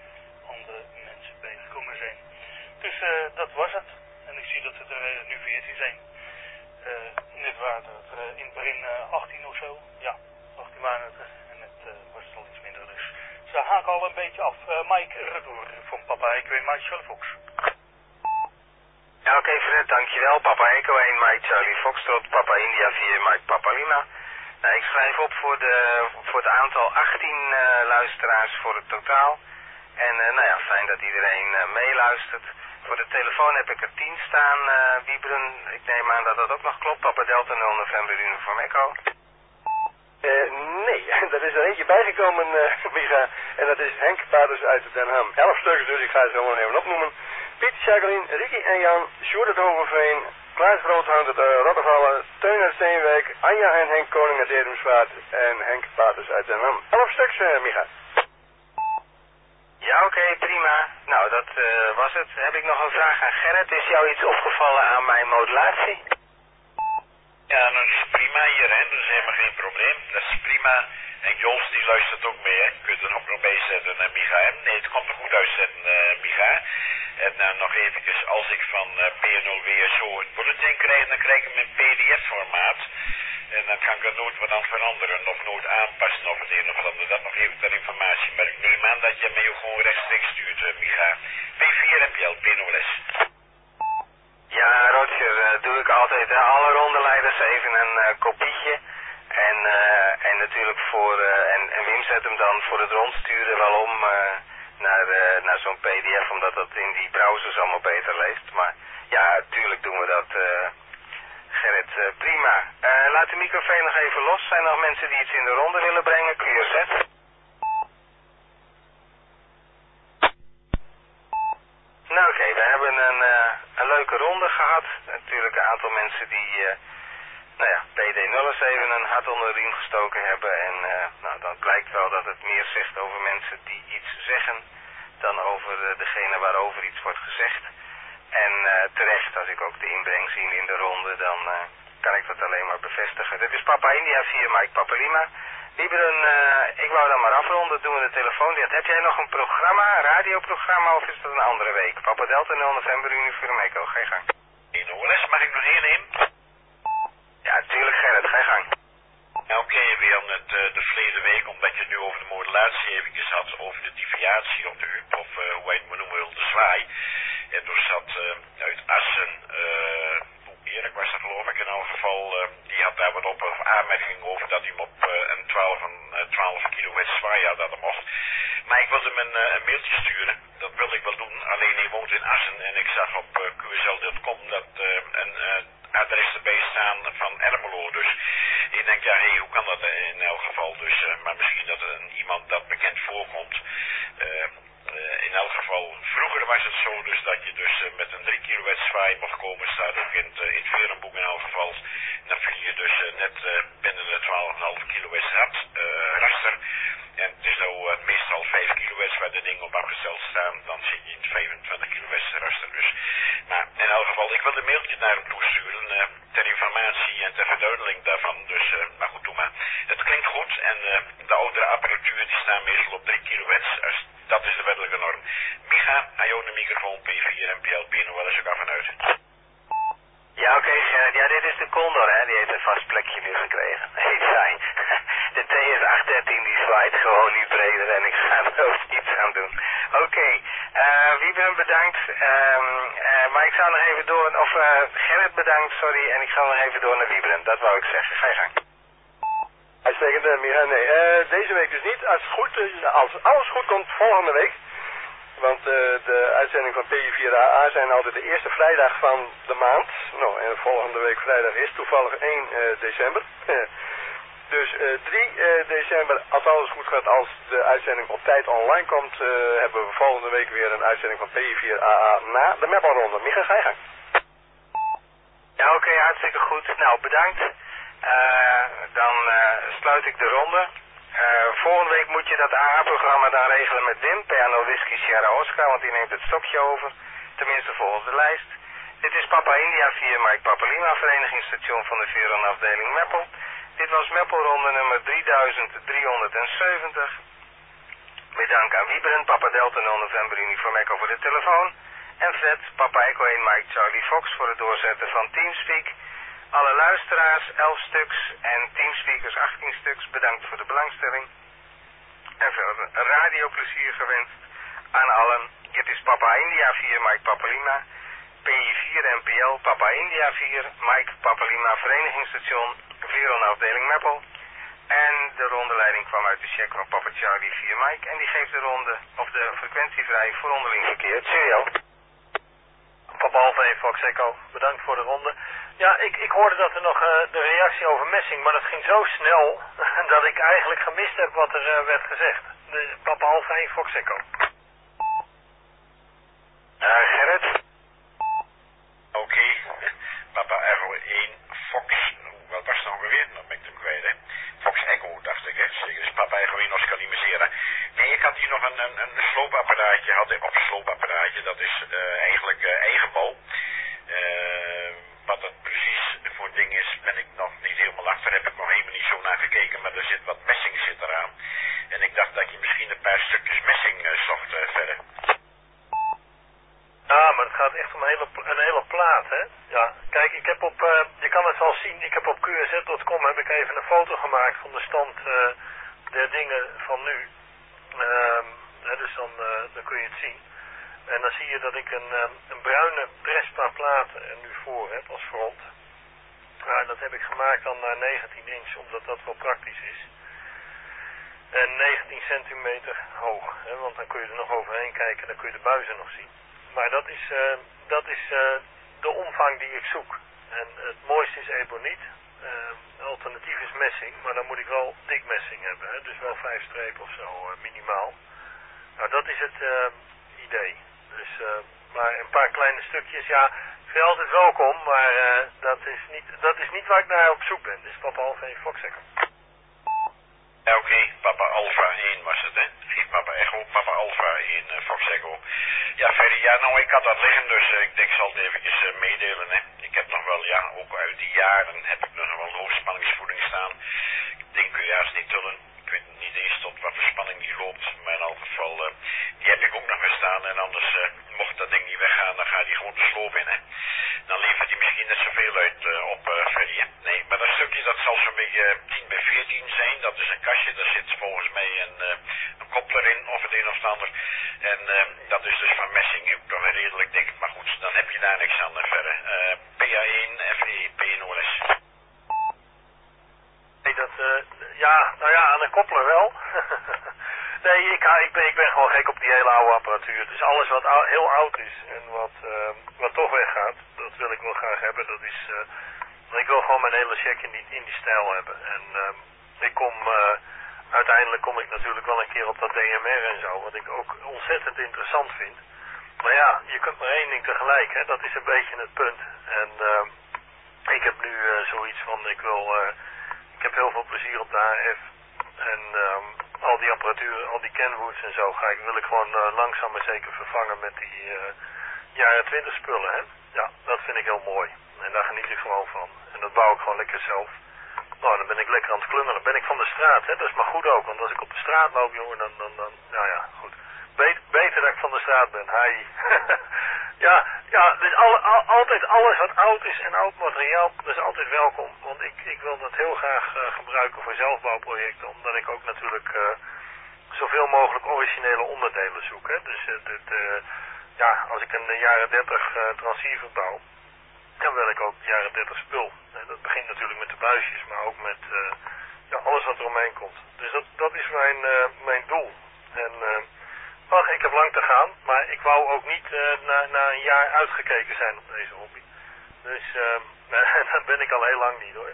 andere mensen bijgekomen zijn. Dus uh, dat was het. En ik zie dat het er uh, nu veertien zijn. Uh, net waren het er uh, in het begin uh, achttien of zo. Ja, achttien waren het er. En het uh, was het al iets minder. Dus ze haken al een beetje af. Uh, Mike Retour van Papa Echo en Mike Charlie Fox. Ja, oké okay, Fred, dankjewel. Papa Echo één, Mike Charlie Fox tot Papa India vier, Mike Papa Lima. Nou, ik schrijf op voor, de, voor het aantal achttien uh, luisteraars voor het totaal. En uh, nou ja, fijn dat iedereen uh, meeluistert. Voor de telefoon heb ik er tien staan, uh, Wieberen. Ik neem aan dat dat ook nog klopt. Papa Delta nul November Uniform Echo. Uh, nee, er is er eentje bijgekomen, uh, Micha. En dat is Henk Paters uit Den Ham. Elf stuks, dus ik ga ze gewoon even opnoemen. Piet, Jacqueline, Ricky en Jan, Sjoerd uit Overveen, Klaas Groothout uit uh, Rottervallen, Teun uit Steenwijk, Anja en Henk Koning uit Edemsvaart en Henk Paters uit Den Ham. Elf stuks, uh, Micha. Ja, oké, okay, prima. Nou, dat uh, was het. Heb ik nog een vraag aan Gerrit? Is jou iets opgevallen aan mijn modulatie? Ja, nou, dat is prima hier, hè. Dat is helemaal geen probleem. Dat is prima. En Jos, die luistert ook mee, hè. Kun je er ook nog bij zetten, uh, Micha, hè? Nee, het komt er goed uitzetten, uh, Micha. En uh, nog eventjes, als ik van uh, P nul W S O het bulletin krijg, dan krijg ik hem in P D F-formaat. En dan kan ik er nooit wat aan veranderen, of nooit aanpassen, of het een of het ander. Dat nog even ter informatie. Maar ik neem aan dat je mij ook gewoon rechtstreeks stuurt, uh, Micha. P vier M P L, P nul S. Ja, Roger, uh, doe ik altijd uh, alle rondeleiders even een uh, kopietje. En, uh, en natuurlijk voor, uh, en, en Wim zet hem dan voor het rondsturen wel om uh, naar, uh, naar zo'n P D F, omdat dat in die browsers allemaal beter leest. Maar ja, tuurlijk doen we dat, uh, Gerrit, uh, prima. Uh, laat de microfoon nog even los. Zijn er nog mensen die iets in de ronde willen brengen? Q R Z. Nou oké, okay, we hebben een, uh, een leuke ronde gehad. Natuurlijk een aantal mensen die, uh, nou ja, P D nul eens even een hart onder de riem gestoken hebben. En uh, nou, dan blijkt wel dat het meer zegt over mensen die iets zeggen dan over uh, degene waarover iets wordt gezegd. En uh, terecht, als ik ook de inbreng zie in de ronde, dan uh, kan ik dat alleen maar bevestigen. Dit is Papa India vier, Mike Papa Lima. Lieberen, uh, ik wou dan maar afronden, doen we de telefoon. Heb jij nog een programma, een radioprogramma, of is dat een andere week? Papa Delta nul November Uniform Echo, ga je gang. In O L S, mag ik nog één nemen? Ja, tuurlijk Gerrit, ga je gang. Ja, oké, okay, weer net uh, de verleden week, omdat je het nu over de modulatie eventjes had, over de deviatie op de U P, of uh, hoe wij het maar noemen wil, de zwaai. En toen zat uh, uit Assen, uh, Erik was er geloof ik in elk geval, uh, die had daar wat op of aanmerking over dat hij hem op uh, een twaalf kilowatt zwaai had dat hij mocht. Maar ik wilde hem een, uh, een mailtje sturen, dat wilde ik wel doen, alleen hij woont in Assen en ik zag op uh, Q S L punt com dat uh, een uh, adres erbij staan van Ermelo, dus ik denk ja, hé, hey, hoe kan dat in elk geval, dus, uh, maar misschien dat er een, iemand dat bekend voorkomt. Uh, Uh, in elk geval, vroeger was het zo dus dat je dus uh, met een drie kilowatt zwaai mocht komen, staat ook in het, uh, in het verenboek in elk geval. Dan viel je dus uh, net uh, binnen de twaalf komma vijf kilowatt rad, uh, raster. En het is nou uh, meestal vijf kilowatt waar de dingen op afgesteld staan, dan zit je in het vijfentwintig kilowatt raster dus. Maar in elk geval, ik wil een mailtje naar hem toesturen uh, ter informatie en ter verduidelijking daarvan. Dus, uh, maar goed, doe maar. Het klinkt goed en uh, de oudere apparatuur die staan meestal op drie kilowatt. Als dat is de wettelijke norm. Micha, aan jou de microfoon, P vier M P L, P nul eens ook af en uit. Ja, oké, okay, Gerrit. Ja, dit is de Condor, hè. Die heeft een vast plekje nu gekregen. Heet zij. De T S acht dertien die zwaait gewoon niet breder en ik ga er ook iets aan doen. Oké, okay. uh, Wiebren bedankt. Um, uh, maar ik zou nog even door, of uh, Gerrit bedankt, sorry. En ik ga nog even door naar Wiebren. Dat wou ik zeggen. Ga je gang. Uitstekend, uh, Micha. Nee, uh, deze week dus niet. Als, het goed, uh, als alles goed komt, volgende week. Want uh, de uitzending van P vier A A zijn altijd de eerste vrijdag van de maand. Nou, en volgende week vrijdag is toevallig één december. Dus uh, drie december, als alles goed gaat, als de uitzending op tijd online komt, uh, hebben we volgende week weer een uitzending van P vier A A na de Meppelronde. Micha, ga je gang. Ja, oké, okay, hartstikke goed. Nou, bedankt. Uh, dan uh, sluit ik de ronde. Uh, volgende week moet je dat A A-programma dan regelen met Wim, P N O Whisky Sierra Oscar, want die neemt het stokje over. Tenminste volgens de lijst. Dit is Papa India vier, Mike Papa Lima, verenigingsstation van de Veron-afdeling Meppel. Dit was Meppelronde nummer drieduizend driehonderdzeventig. Met dank aan Wieberen, Papa Delta nul November Uniform Echo voor de telefoon. En Fred, Papa Echo één Mike Charlie Fox voor het doorzetten van Teamspeak. Alle luisteraars, elf stuks en Teamspeakers, achttien stuks, bedankt voor de belangstelling. En verder radioplezier gewenst aan allen. Dit is Papa India vier, Mike Papa Lima. P I vier N P L, Papa India vier, Mike Papa Lima, Verenigingsstation, Veron afdeling Meppel. En de rondeleiding kwam uit de check van Papa Charlie vier Mike. En die geeft de ronde, of de frequentie vrij voor onderling verkeer. Cheerio. Papa Alfa één Fox Echo, bedankt voor de ronde. Ja, ik, ik hoorde dat er nog uh, de reactie over Messing, maar dat ging zo snel dat ik eigenlijk gemist heb wat er uh, werd gezegd. De, Papa Alfa één Fox Echo. Uh, Gerrit? Oké, okay. Papa Echo één Fox, wat was het nou weer? Dan ben ik hem kwijt, hè. Fox Echo, dacht ik, hè. Zeker is Papa Echo één Oscar Limesera. Nee, ik had hier nog een, een, een sloopapparaatje, had ik, of sloopapparaatje, dat is uh, eigenlijk uh, eigen bouw. Uh, wat dat precies voor ding is, ben ik nog niet helemaal achter, heb ik nog helemaal niet zo naar gekeken, maar er zit wat messing zit eraan. En ik dacht dat je misschien een paar stukjes messing uh, zocht uh, verder. Ja, maar het gaat echt om een hele, een hele plaat, hè. Ja, kijk, ik heb op, uh, je kan het wel zien, ik heb op Q S Z punt com heb ik even een foto gemaakt van de stand uh, der dingen van nu. Uh, hè, dus dan, uh, dan kun je het zien. En dan zie je dat ik een, um, een bruine Prespa plaat er nu voor heb als front. Uh, dat heb ik gemaakt dan naar negentien inch, omdat dat wel praktisch is. En negentien centimeter hoog, hè, want dan kun je er nog overheen kijken en dan kun je de buizen nog zien. Maar dat is, uh, dat is uh, de omvang die ik zoek. En het mooiste is eboniet. Uh, alternatief is messing, maar dan moet ik wel dik messing hebben. Hè? Dus wel vijf strepen of zo, uh, minimaal. Nou, dat is het uh, idee. Dus, uh, maar een paar kleine stukjes, ja, ik vind altijd welkom, maar uh, dat, is niet, dat is niet waar ik naar op zoek ben. Dus Papa Alfa één Fox Echo. Ja, oké, okay. Papa Alfa één was het, hè? Geen Papa Echo, Papa Alfa één uh, Fox Echo. Ja, verder, ja, nou, ik had dat liggen, dus uh, ik denk, ik zal het eventjes uh, meedelen, hè. Ik heb nog wel, ja, ook uit die jaren heb ik nog wel hoogspanningsvoeding staan. Ik denk, kun je juist niet tullen. Ik weet niet eens tot wat voor spanning die loopt, maar in elk geval, uh, die heb ik ook nog weer staan. En anders, uh, mocht dat ding niet weggaan, dan gaat die gewoon de sloop in, hè. Dan levert hij misschien net zoveel uit uh, op uh, Freddy, hè. Nee, maar dat stukje, dat zal zo'n beetje uh, tien bij veertien zijn. Dat is een kastje, daar zit volgens mij een, uh, een koppler in, of het een of het ander. En uh, dat is dus van messing, toch een redelijk dik. Maar goed, dan heb je daar niks aan verder. Uh, P A één F E P N O S. Nee, dat, uh, ja, nou ja, aan een koppler wel. Nee, ik, ik, ben, ik ben gewoon gek op die hele oude apparatuur. Dus alles wat ou, heel oud is en wat, uh, wat toch weggaat, dat wil ik wel graag hebben. Dat is, uh, ik wil gewoon mijn hele check in die, in die stijl hebben. En uh, ik kom, uh, uiteindelijk kom ik natuurlijk wel een keer op dat D M R en zo, wat ik ook ontzettend interessant vind. Maar ja, je kunt maar één ding tegelijk, hè. Dat is een beetje het punt. En uh, ik heb nu uh, zoiets van, ik wil, uh, ik heb heel veel plezier op de H F. En um, al die apparatuur, al die Kenwoods en zo, ga ik, wil ik gewoon uh, langzaam maar zeker vervangen met die uh, jaren twintig spullen, hè. Ja, dat vind ik heel mooi. En daar geniet ik gewoon van. En dat bouw ik gewoon lekker zelf. Nou, dan ben ik lekker aan het klungelen. Ben ik van de straat, hè. Dat is maar goed ook, want als ik op de straat loop, jongen, dan, dan, dan, nou ja, goed. Beter, beter dat ik van de straat ben. Hi. ja, ja, dus al, al, altijd alles wat oud is en oud materiaal, dat is altijd welkom. Want ik, ik wil dat heel graag uh, gebruiken voor zelfbouwprojecten, omdat ik ook natuurlijk uh, zoveel mogelijk originele onderdelen zoek. Hè. Dus uh, dit, uh, ja, als ik een jaren dertig uh, transceiver bouw, dan wil ik ook jaren dertig spul. En dat begint natuurlijk met de buisjes, maar ook met uh, ja, alles wat er omheen komt. Dus dat, dat is mijn, uh, mijn doel. En uh, ach, ik heb lang te gaan, maar ik wou ook niet uh, na, na een jaar uitgekeken zijn op deze hobby. Dus uh, dat ben ik al heel lang niet, hoor.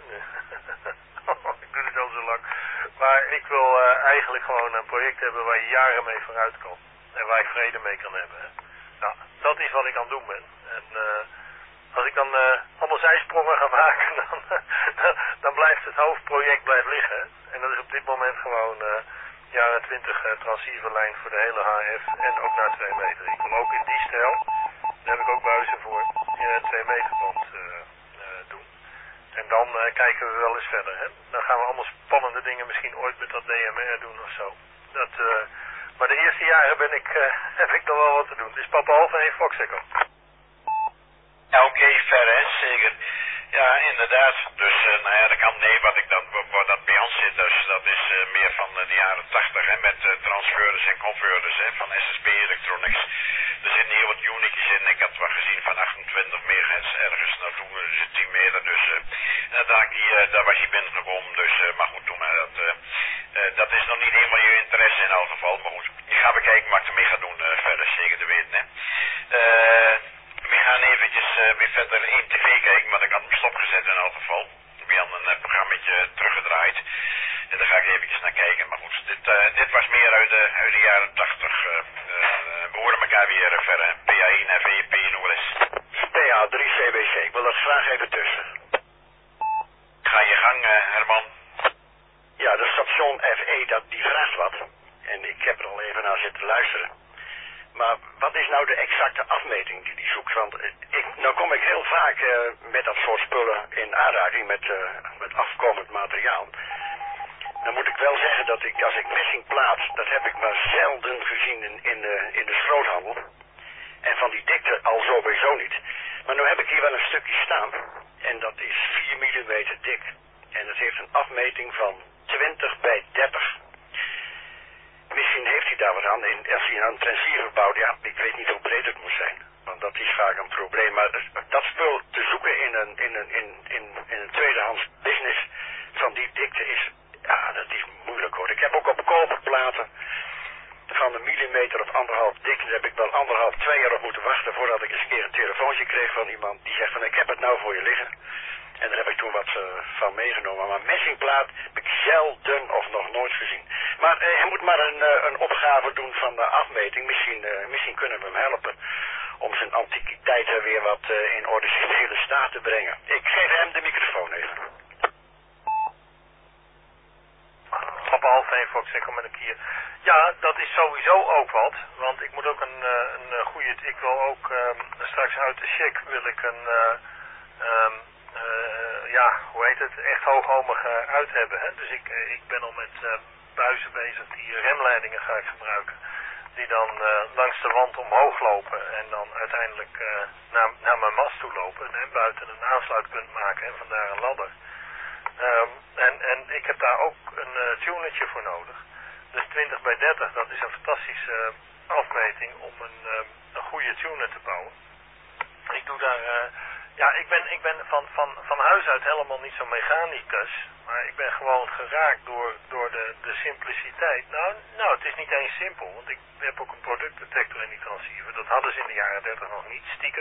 Ik doe het al zo lang. Maar ik wil uh, eigenlijk gewoon een project hebben waar je jaren mee vooruit kan. En waar ik vrede mee kan hebben. Hè. Nou, dat is wat ik aan het doen ben. En uh, als ik dan uh, allemaal zijsprongen ga maken, dan, dan, dan blijft het hoofdproject blijft liggen. Hè. En dat is op dit moment gewoon uh, jaren twintig uh, transceiverlijn voor de hele H F en ook naar twee meter. Ik wil ook in die stijl, daar heb ik ook buizen voor, in een twee meter band uh, uh, doen. En dan uh, kijken we wel eens verder. Hè. Dan gaan we allemaal spannende dingen misschien ooit met dat D M R doen of zo. Dat, uh, Maar de eerste jaren ben ik, uh, heb ik nog wel wat te doen. Dus Papa Alfa en Fox Echo. Ja, oké, okay, ver hè, zeker. Ja, inderdaad. Dus, uh, nou ja, de kant nee, wat ik dan, waar dat bij ons zit, dus dat is uh, meer van uh, de jaren tachtig, hè, met uh, transferers en converters, hè, van S S B Electronics. Er zitten heel wat uniekjes in. Ik had wat gezien van achtentwintig megahertz ergens naartoe, uh, zit tien meter, dus, uh, en daar, die, uh, daar was je binnengekomen, dus, uh, maar goed, toen, uh, dat, uh, uh, dat is nog niet helemaal je interesse in elk geval, maar goed. Ik ga bekijken wat ik ermee ga doen, uh, verder, zeker te weten, hè. Uh, We gaan eventjes uh, weer verder in tv kijken, want ik had hem stopgezet in elk geval. We hadden een uh, programmaatje teruggedraaid. En daar ga ik eventjes naar kijken. Maar goed, dit, uh, dit was meer uit de, uit de jaren tachtig. Uh, uh, we horen elkaar weer uh, verder. P A één F E P N O S. P A drie C B C, ik wil er graag even tussen. Ga je gang, uh, Herman. Ja, de station F E, dat, die vraagt wat. En ik heb er al even naar zitten luisteren. Maar wat is nou de exacte afmeting die die zoekt? Want ik, nou kom ik heel vaak uh, met dat soort spullen in aanraking met, uh, met afkomend materiaal. Dan moet ik wel zeggen dat ik, als ik messing plaats, dat heb ik maar zelden gezien in, in, de, in de schroothandel. En van die dikte al sowieso niet. Maar nu heb ik hier wel een stukje staan. En dat is vier millimeter dik. En dat heeft een afmeting van twintig bij dertig. Misschien heeft hij daar wat aan. En als hij een transceiver bouwt, ja, ik weet niet hoe breed het moet zijn. Want dat is vaak een probleem. Maar dat spul te zoeken in een, in een, in, in, in een tweedehands business van die dikte is, ja, dat is moeilijk hoor. Ik heb ook op koperplaten van een millimeter of anderhalf dik. Daar heb ik wel anderhalf, twee jaar op moeten wachten voordat ik eens een keer een telefoontje kreeg van iemand die zegt van ik heb het nou voor je liggen. En daar heb ik toen wat uh, van meegenomen. Maar messingplaat heb ik zelden of nog nooit gezien. Maar uh, hij moet maar een, uh, een opgave doen van de afmeting. Misschien, uh, misschien kunnen we hem helpen om zijn antiquiteiten weer wat uh, in originele staat te brengen. Ik geef hem de microfoon even. Papa Alfa en Fox Echo met een kier. Ja, dat is sowieso ook wat. Want ik moet ook een, een, een goede... Ik wil ook um, straks uit de check wil ik een... Uh, um, Uh, ja, hoe heet het, echt hoogomige uit hebben. Hè? Dus ik, ik ben al met uh, buizen bezig die remleidingen ga ik gebruiken. Die dan uh, langs de wand omhoog lopen en dan uiteindelijk uh, naar, naar mijn mast toe lopen. En buiten een aansluitpunt maken en vandaar een ladder. Um, en, en ik heb daar ook een uh, tunertje voor nodig. Dus twintig bij dertig, dat is een fantastische uh, afmeting om een, uh, een goede tuner te bouwen. Ik doe daar... Uh, Ja, ik ben, ik ben van, van, van huis uit helemaal niet zo mechanicus, maar ik ben gewoon geraakt door, door de, de simpliciteit. Nou, nou, het is niet eens simpel, want ik heb ook een productdetector in die transceiver. Dat hadden ze in de jaren dertig nog niet, stiekem.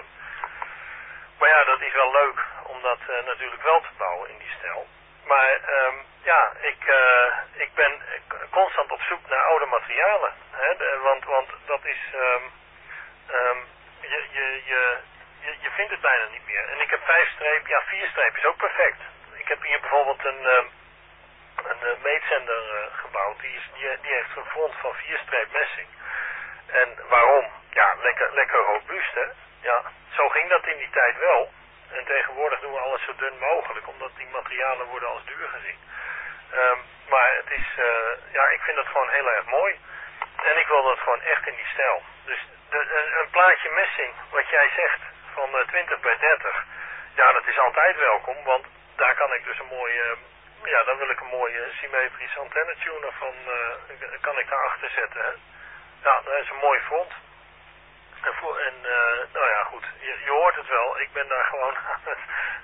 Maar ja, dat is wel leuk om dat uh, natuurlijk wel te bouwen in die stijl. Maar um, ja, ik, uh, ik ben constant op zoek naar oude materialen. Hè, de, want, want dat is... Um, um, je... je, je Je, je vindt het bijna niet meer. En ik heb vijf streep, ja vier streep is ook perfect. Ik heb hier bijvoorbeeld een, uh, een uh, meetzender uh, gebouwd. Die, is, die, die heeft een front van vier streep messing. En waarom? Ja, lekker, lekker robuust hè. Ja, zo ging dat in die tijd wel. En tegenwoordig doen we alles zo dun mogelijk. Omdat die materialen worden als duur gezien. Um, maar het is, uh, ja ik vind dat gewoon heel erg mooi. En ik wil dat gewoon echt in die stijl. Dus de, een, een plaatje messing, wat jij zegt, van uh, twintig bij dertig, ja dat is altijd welkom, want daar kan ik dus een mooie, uh, ja dan wil ik een mooie symmetrische antenne tuner van, uh, kan ik daarachter zetten hè. Ja, dat is een mooi front. En, voor, en uh, nou ja goed, je, je hoort het wel, ik ben daar gewoon aan het,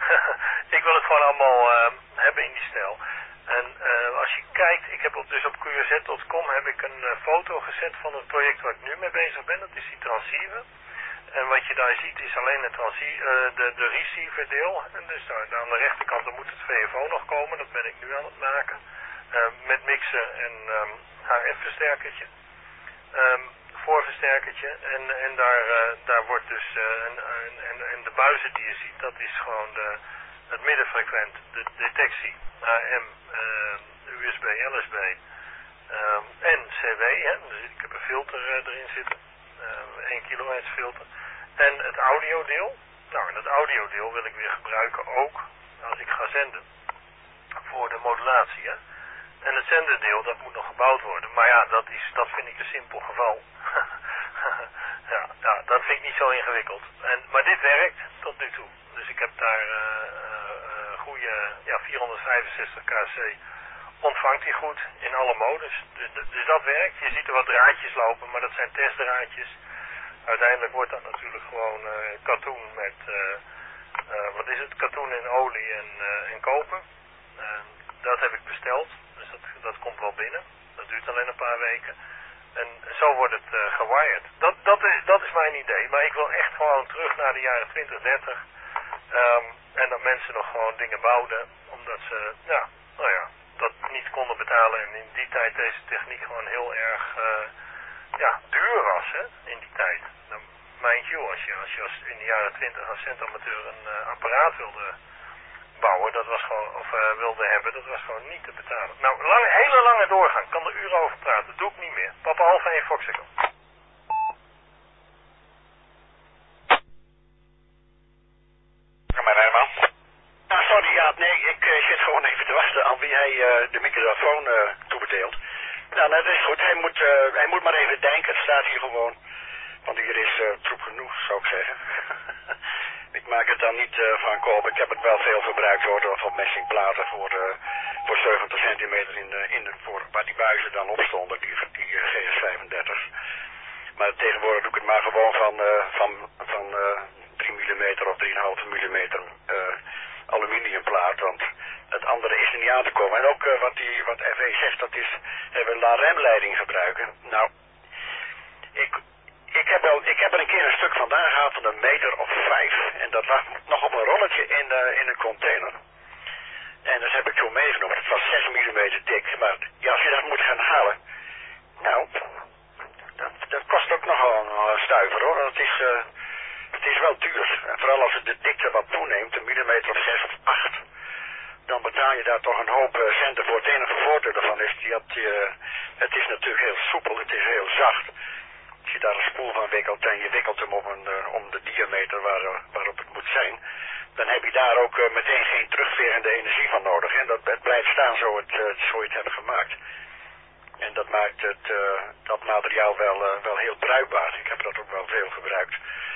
ik wil het gewoon allemaal uh, hebben in die stijl. En uh, als je kijkt, ik heb op, dus op Q R Z punt com heb ik een uh, foto gezet van het project waar ik nu mee bezig ben, dat is die transceiver. En wat je daar ziet is alleen het uh, de, de receiver deel. En dus daar, aan de rechterkant dan moet het V F O nog komen, dat ben ik nu aan het maken. Uh, met mixen en um, H F versterkertje. Um, voorversterkertje. En, en daar, uh, daar wordt dus, uh, en, en, en de buizen die je ziet, dat is gewoon de, het middenfrequent, de detectie, A M, uh, U S B, L S B um, en C W. Hè? Dus ik heb een filter uh, erin zitten, uh, één kilohertz filter. En het audiodeel. Nou, en het audiodeel wil ik weer gebruiken ook als ik ga zenden voor de modulatie. Hè? en het zenderdeel, dat moet nog gebouwd worden. Maar ja, dat, is, dat vind ik een simpel geval. ja, ja, dat vind ik niet zo ingewikkeld. En, maar dit werkt tot nu toe. Dus ik heb daar uh, uh, goede ja, vierhonderdvijfenzestig k c. Ontvangt hij goed in alle modus. Dus, dus dat werkt. Je ziet er wat draadjes lopen, maar dat zijn testdraadjes. Uiteindelijk wordt dat natuurlijk gewoon uh, katoen met, uh, uh, wat is het, katoen in olie en, uh, en koper. Uh, dat heb ik besteld, dus dat, dat komt wel binnen. Dat duurt alleen een paar weken. En zo wordt het uh, gewired. Dat, dat, is, dat is mijn idee, maar ik wil echt gewoon terug naar de jaren twintig, dertig. Um, en dat mensen nog gewoon dingen bouwden, omdat ze, ja, nou ja, dat niet konden betalen. En in die tijd deze techniek gewoon heel erg... Uh, ja, duur was, hè, in die tijd. Dan, mind you, als je, als je als in de jaren twintig als centamateur een uh, apparaat wilde bouwen, dat was gewoon, of uh, wilde hebben, dat was gewoon niet te betalen. Nou, lang, hele lange doorgang, kan er uren over praten, dat doe ik niet meer. Papa Alfa en Fox Echo. Kom maar, Herman. Ah, sorry, ja, nee, ik uh, zit gewoon even te wachten aan wie hij uh, de microfoon uh, toebedeelt. Nou, dat is goed. Hij moet, uh, hij moet maar even denken. Het staat hier gewoon. Want hier is uh, troep genoeg, zou ik zeggen. Ik maak het dan niet uh, van koop. Ik heb het wel veel gebruikt, hoor. Of op messingplaten voor, uh, voor zeventig centimeter in de, in de, voor, waar die buizen dan op stonden. Die, die uh, G S vijfendertig. Maar tegenwoordig doe ik het maar gewoon van, uh, van, van uh, drie millimeter of drie komma vijf millimeter uh, aluminiumplaat. Want het andere is er niet aan te komen. En ook uh, wat, die, wat F E zegt, dat is, dat we la remleiding gebruiken. Nou, ik, ik, heb wel, ik heb er een keer een stuk vandaan gehaald van een meter of vijf. En dat lag nog op een rolletje in, uh, in een container. En dat heb ik toen meegenomen. Het was zes millimeter dik. Maar ja, als je dat moet gaan halen, nou, dat, dat kost ook nogal een, een stuiver, hoor. Het is, uh, het is wel duur. En vooral als het de dikte wat toeneemt, een millimeter of zes of acht. Dan betaal je daar toch een hoop uh, centen voor. Het enige voordeel ervan is dat je, het is natuurlijk heel soepel, het is heel zacht. Als je daar een spoel van wikkelt en je wikkelt hem om, een, uh, om de diameter waar, uh, waarop het moet zijn, dan heb je daar ook uh, meteen geen terugverende energie van nodig. En dat het blijft staan zo het, uh, zo je het hebt gemaakt. En dat maakt het, uh, dat materiaal wel, uh, wel heel bruikbaar. Ik heb dat ook wel veel gebruikt.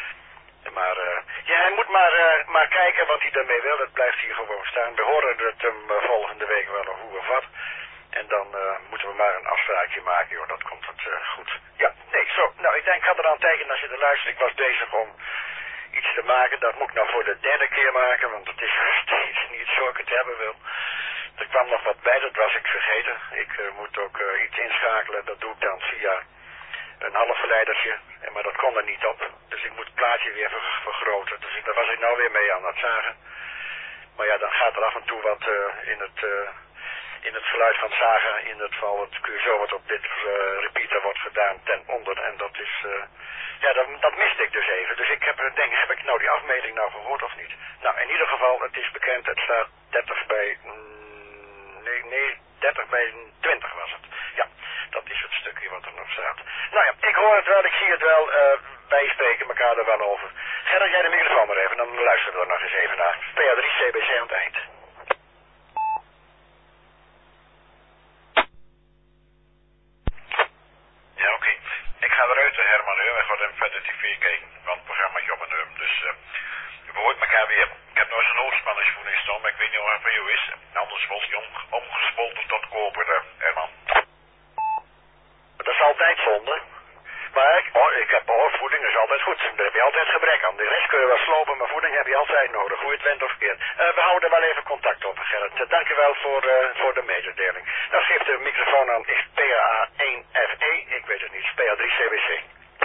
Maar uh, ja, hij moet maar, uh, maar kijken wat hij daarmee wil. Het blijft hier gewoon staan. We horen het hem uh, volgende week wel of hoe of wat. En dan uh, moeten we maar een afspraakje maken, joh. Dat komt het uh, goed. Ja, nee, zo. Nou, ik denk, ik ga eraan tekenen als je er luistert. Ik was bezig om iets te maken. Dat moet ik nou voor de derde keer maken, want het is steeds niet zo ik het hebben wil. Er kwam nog wat bij, dat was ik vergeten. Ik uh, moet ook uh, iets inschakelen. Dat doe ik dan via een half verleidertje, maar dat kon er niet op. Dus ik moet het plaatje weer vergroten. Dus daar was ik nou weer mee aan het zagen. Maar ja, dan gaat er af en toe wat uh, in, het, uh, in het geluid van het zagen, in het geval het Q S O wat op dit uh, repeater wordt gedaan ten onder. En dat is, uh, ja, dat, dat miste ik dus even. Dus ik heb, denk, heb ik nou die afmeting nou gehoord of niet? Nou, in ieder geval, het is bekend, het staat dertig bij, mm, nee, nee, dertig bij twintig was het. Ja. Dat is het stukje wat er nog staat. Nou ja, ik hoor het wel, ik zie het wel. Uh, wij spreken elkaar er wel over. Gerrit, jij de microfoon maar even, dan luisteren we er nog eens even naar. P A drie C B C aan het eind. Ja, oké. Okay. Ik ga eruit, Herman, en ga dan verder tv kijken. Want het programma is op een uur. Dus uh, we horen elkaar weer. Ik heb nog eens een oorspanningsvoeding staan, maar ik weet niet of het van jou is. Anders was je om, omgesmolten tot koper, uh, Herman. Dat is altijd zonde. Maar oh, ik heb oh, voeding is altijd goed. Daar heb je altijd gebrek aan. De rest kun je wel slopen, maar voeding heb je altijd nodig. Hoe je het went of keert. Uh, we houden wel even contact op, Gerrit. Uh, dank je wel voor, uh, voor de mededeling. Nou, geef de microfoon aan. Is P A één F E? Ik weet het niet. P A drie C B C.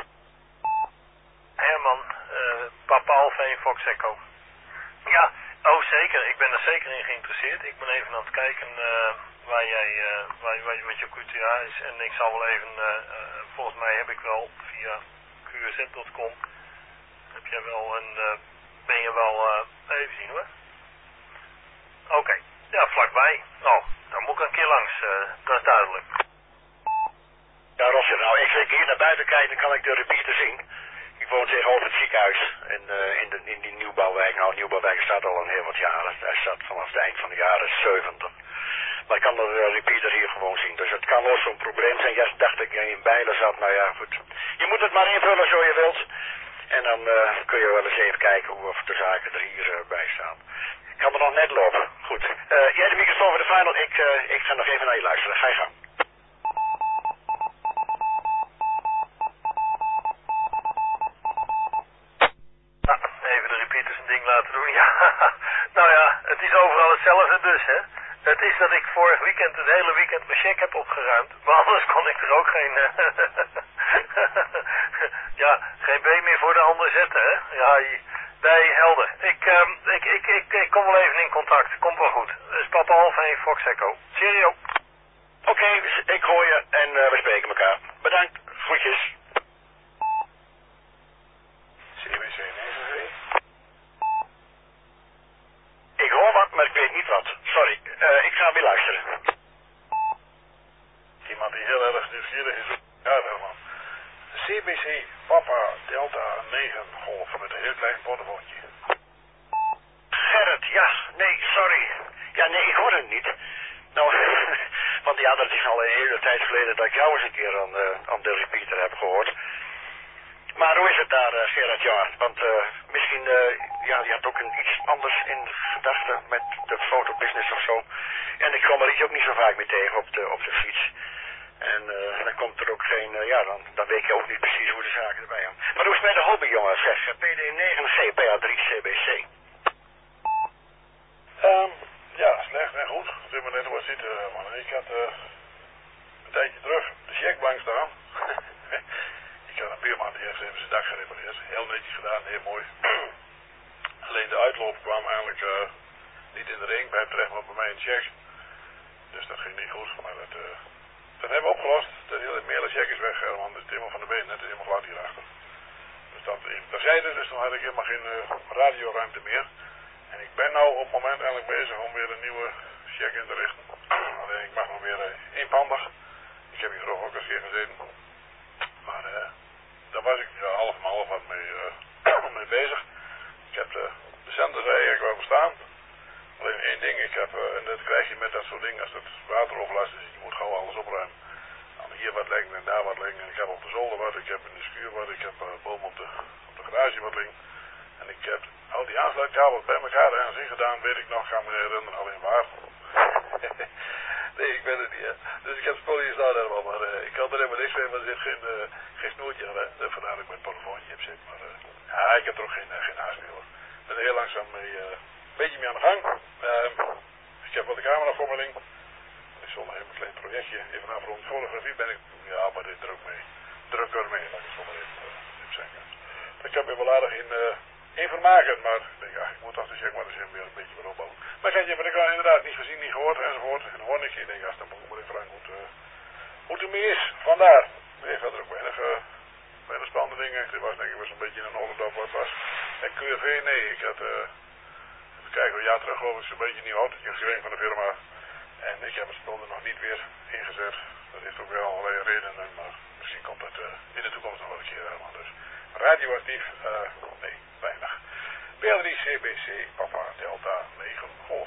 Herman, uh, Papa Alfa en Fox Echo. Ja, oh zeker. Ik ben er zeker in geïnteresseerd. Ik ben even aan het kijken uh, waar jij, uh, waar, waar, wat je Q T A is. En ik zal wel even, uh, uh, volgens mij heb ik wel via Q R Z punt com, heb jij wel een, uh, ben je wel, uh, even zien hoor. Oké, okay. Ja, vlakbij. Oh, dan moet ik een keer langs, uh, dat is duidelijk. Ja, Rosje, nou, ik ga hier naar buiten kijken, dan kan ik de repeater zien. Ik woon tegenover het ziekenhuis in, uh, in, de, in die nieuwbouwwijk. Nou, nieuwbouwwijk staat al een heel wat jaren. Hij staat vanaf het eind van de jaren zeventig. Maar ik kan de uh, repeater hier gewoon zien. Dus het kan wel zo'n probleem zijn. Ja, dacht ik in Bijlen zat. Nou ja, goed. Je moet het maar invullen zo je wilt. En dan uh, kun je wel eens even kijken hoe of de zaken er hier uh, bij staan. Ik kan er nog net lopen. Goed. Uh, jij de microfoon voor de final. Ik, uh, ik ga nog even naar je luisteren. Ga je gang. Even de repeaters een ding laten doen. Ja, nou ja, het is overal hetzelfde dus, hè. Het is dat ik vorig weekend het hele weekend mijn check heb opgeruimd. Maar anders kon ik er ook geen... ja, geen been meer voor de ander zetten, hè. Ja, nee, helder. Ik, um, ik, ik, ik, ik kom wel even in contact. Komt wel goed. Dus Papa Alfa één Fox Echo. Cheerio. Oké, okay, ik hoor je en uh, we spreken elkaar. Bedankt. Groetjes. C B C negen V. Ik hoor wat, maar ik weet niet wat. Sorry, uh, ik ga weer luisteren. Iemand die heel erg nieuwsgierig is. Ja, man. C B C Papa Delta negen Golf met een heel klein portefeuille. Gerrit, ja, nee, sorry. Ja, nee, ik hoor het niet. Nou, want ja, dat is al een hele tijd geleden dat ik jou eens een keer aan, uh, aan de repeater heb gehoord. Maar hoe is het daar, uh, Gerrit? Ja, want uh, misschien, uh, ja, je had ook een, iets anders in gedachten met de fotobusiness of zo. En ik kom er iets ook niet zo vaak mee tegen op de, op de fiets. En uh, dan komt er ook geen, uh, ja, dan, dan weet je ook niet precies hoe de zaken erbij gaan. Maar hoe is het met de hobby, jongens? Zeg, P D negen G P A drie C B C. Um, ja, slecht en goed. Als je maar net wat ziet, uh, man. Ik had uh, een tijdje terug de checkblank staan. Ik had een buurman die heeft even zijn dak gerepareerd. Heel netjes gedaan, heel mooi. Alleen de uitloop kwam eigenlijk uh, niet in de ring bij terecht, maar bij mij in de check. Dus dat ging niet goed. Maar dat, uh, dat hebben we opgelost. De hele meerle check is weg, want het is helemaal van de been, net is helemaal glad hierachter. Dus dat terzijde, dus dan had ik helemaal geen uh, radioruimte meer. En ik ben nou op het moment eigenlijk bezig om weer een nieuwe check in te richten. Alleen ik mag nog weer uh, eenpandig. Ik heb hier vroeger ook eens keer gezeten. Maar uh, daar was ik ja, half en half wat mee, uh, mee bezig. Ik heb de, de zenders eigenlijk wel bestaan. Alleen één ding, ik heb, uh, en dat krijg je met dat soort dingen als het wateroverlast is. Je moet gewoon alles opruimen. Nou, hier wat liggen en daar wat liggen. Ik heb op de zolder wat, ik heb in de schuur wat, ik heb uh, boven op de, op de garage wat liggen. En ik heb al die aansluitkabels bij elkaar ergens ingedaan, weet ik nog, ga me herinneren, alleen waar. Nee, ik weet het niet, hè. Dus ik heb spullen hier staan helemaal, maar uh, ik kan er helemaal niks mee, maar er zit geen, uh, geen snoertje aan, hè. Vandaar dat ik mijn telefoontje heb zitten, maar uh, ja, ik heb er ook geen, uh, geen haast meer, hoor. Ik ben er heel langzaam mee, uh, een beetje mee aan de gang. Uh, ik heb wat de cameraformeling. Ik zal nog even een klein projectje even afronden. Fotografie ben ik, ja, maar dit druk mee. Drukker mee, laat ik het zo maar even, uh, even zeggen. Ik heb me wel aardig in... Uh, in vermaken, maar ik denk, ja, ik moet toch de check maar eens weer een beetje weer opbouwen. Maar kijk, je hebt ik al inderdaad niet gezien, niet gehoord enzovoort. En dan hoor ik je, ik denk, ja, dan moet ik vragen hoe het, uh, hoe het ermee is. Vandaar. Nee, verder ook weinig, uh, weinig spannende dingen. Ik was denk ik was een beetje in een ollendorp wat was. En Q R V, nee, ik had, uh, even kijken, een jaar terug geloof ik zo'n beetje een nieuw autootje gekregen van de firma. En ik heb het spul er nog niet weer ingezet. Dat heeft ook wel allerlei redenen, maar misschien komt het uh, in de toekomst nog wel een keer helemaal. Dus radioactief, uh, nee. Weinig. P A drie C B C, Papa Delta negen Golf.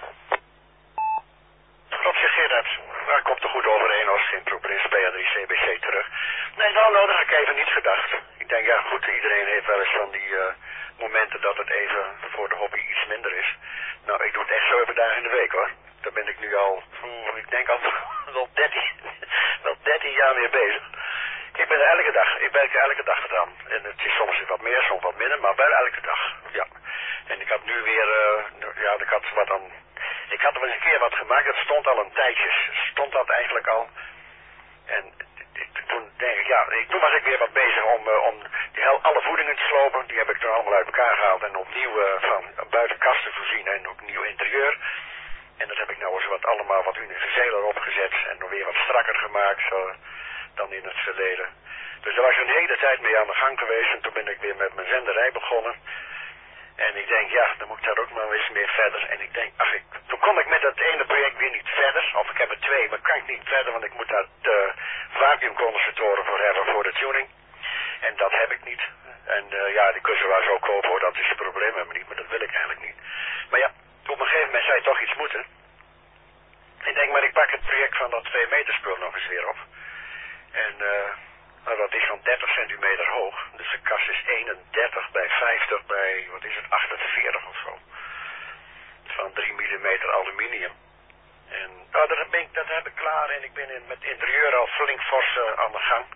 Klopt je, Gerard. Daar komt er goed overeen als geen probleem. P A drie C B C terug. Nee, nou, nou, daar heb ik even niet gedacht. Ik denk, ja goed, iedereen heeft wel eens van die uh, momenten dat het even voor de hobby iets minder is. Nou, ik doe het echt zeven dagen in de week, hoor. Daar ben ik nu al, ik denk al wel dertien, wel dertien jaar mee bezig. Ik ben er elke dag, ik werk er elke dag gedaan. En het is soms wat meer, soms wat minder, maar wel elke dag, ja. En ik had nu weer, uh, ja, ik had wat aan, ik had wel eens een keer wat gemaakt, het stond al een tijdje, stond dat eigenlijk al. En toen denk ik, ja, toen was ik weer wat bezig om, uh, om die, alle voedingen te slopen. Die heb ik toen allemaal uit elkaar gehaald en opnieuw uh, van buitenkasten voorzien en ook nieuw interieur. En dat heb ik nou eens wat allemaal wat universeler opgezet en nog weer wat strakker gemaakt zo, dan in het verleden. Dus daar was ik een hele tijd mee aan de gang geweest en toen ben ik weer met mijn zenderij begonnen. En ik denk, ja, dan moet ik daar ook maar eens meer verder. En ik denk, ach, ik, toen kom ik met dat ene project weer niet verder. Of ik heb er twee, maar kan ik niet verder, want ik moet daar de vacuümcondensatoren voor hebben voor de tuning. En dat heb ik niet. En uh, ja, die kun je wel zo kopen hoor, dat is het probleem helemaal niet, maar dat wil ik eigenlijk niet. Maar ja, op een gegeven moment zou je toch iets moeten. Ik denk, maar ik pak het project van dat twee meter spul nog eens weer op. En uh, nou, dat is zo'n dertig centimeter hoog. Dus de kast is eenendertig bij vijftig bij, wat is het, achtenveertig of zo. Van drie millimeter aluminium. En nou, dat, ben ik, dat heb ik klaar en ik ben in, met interieur al flink fors uh, aan de gang.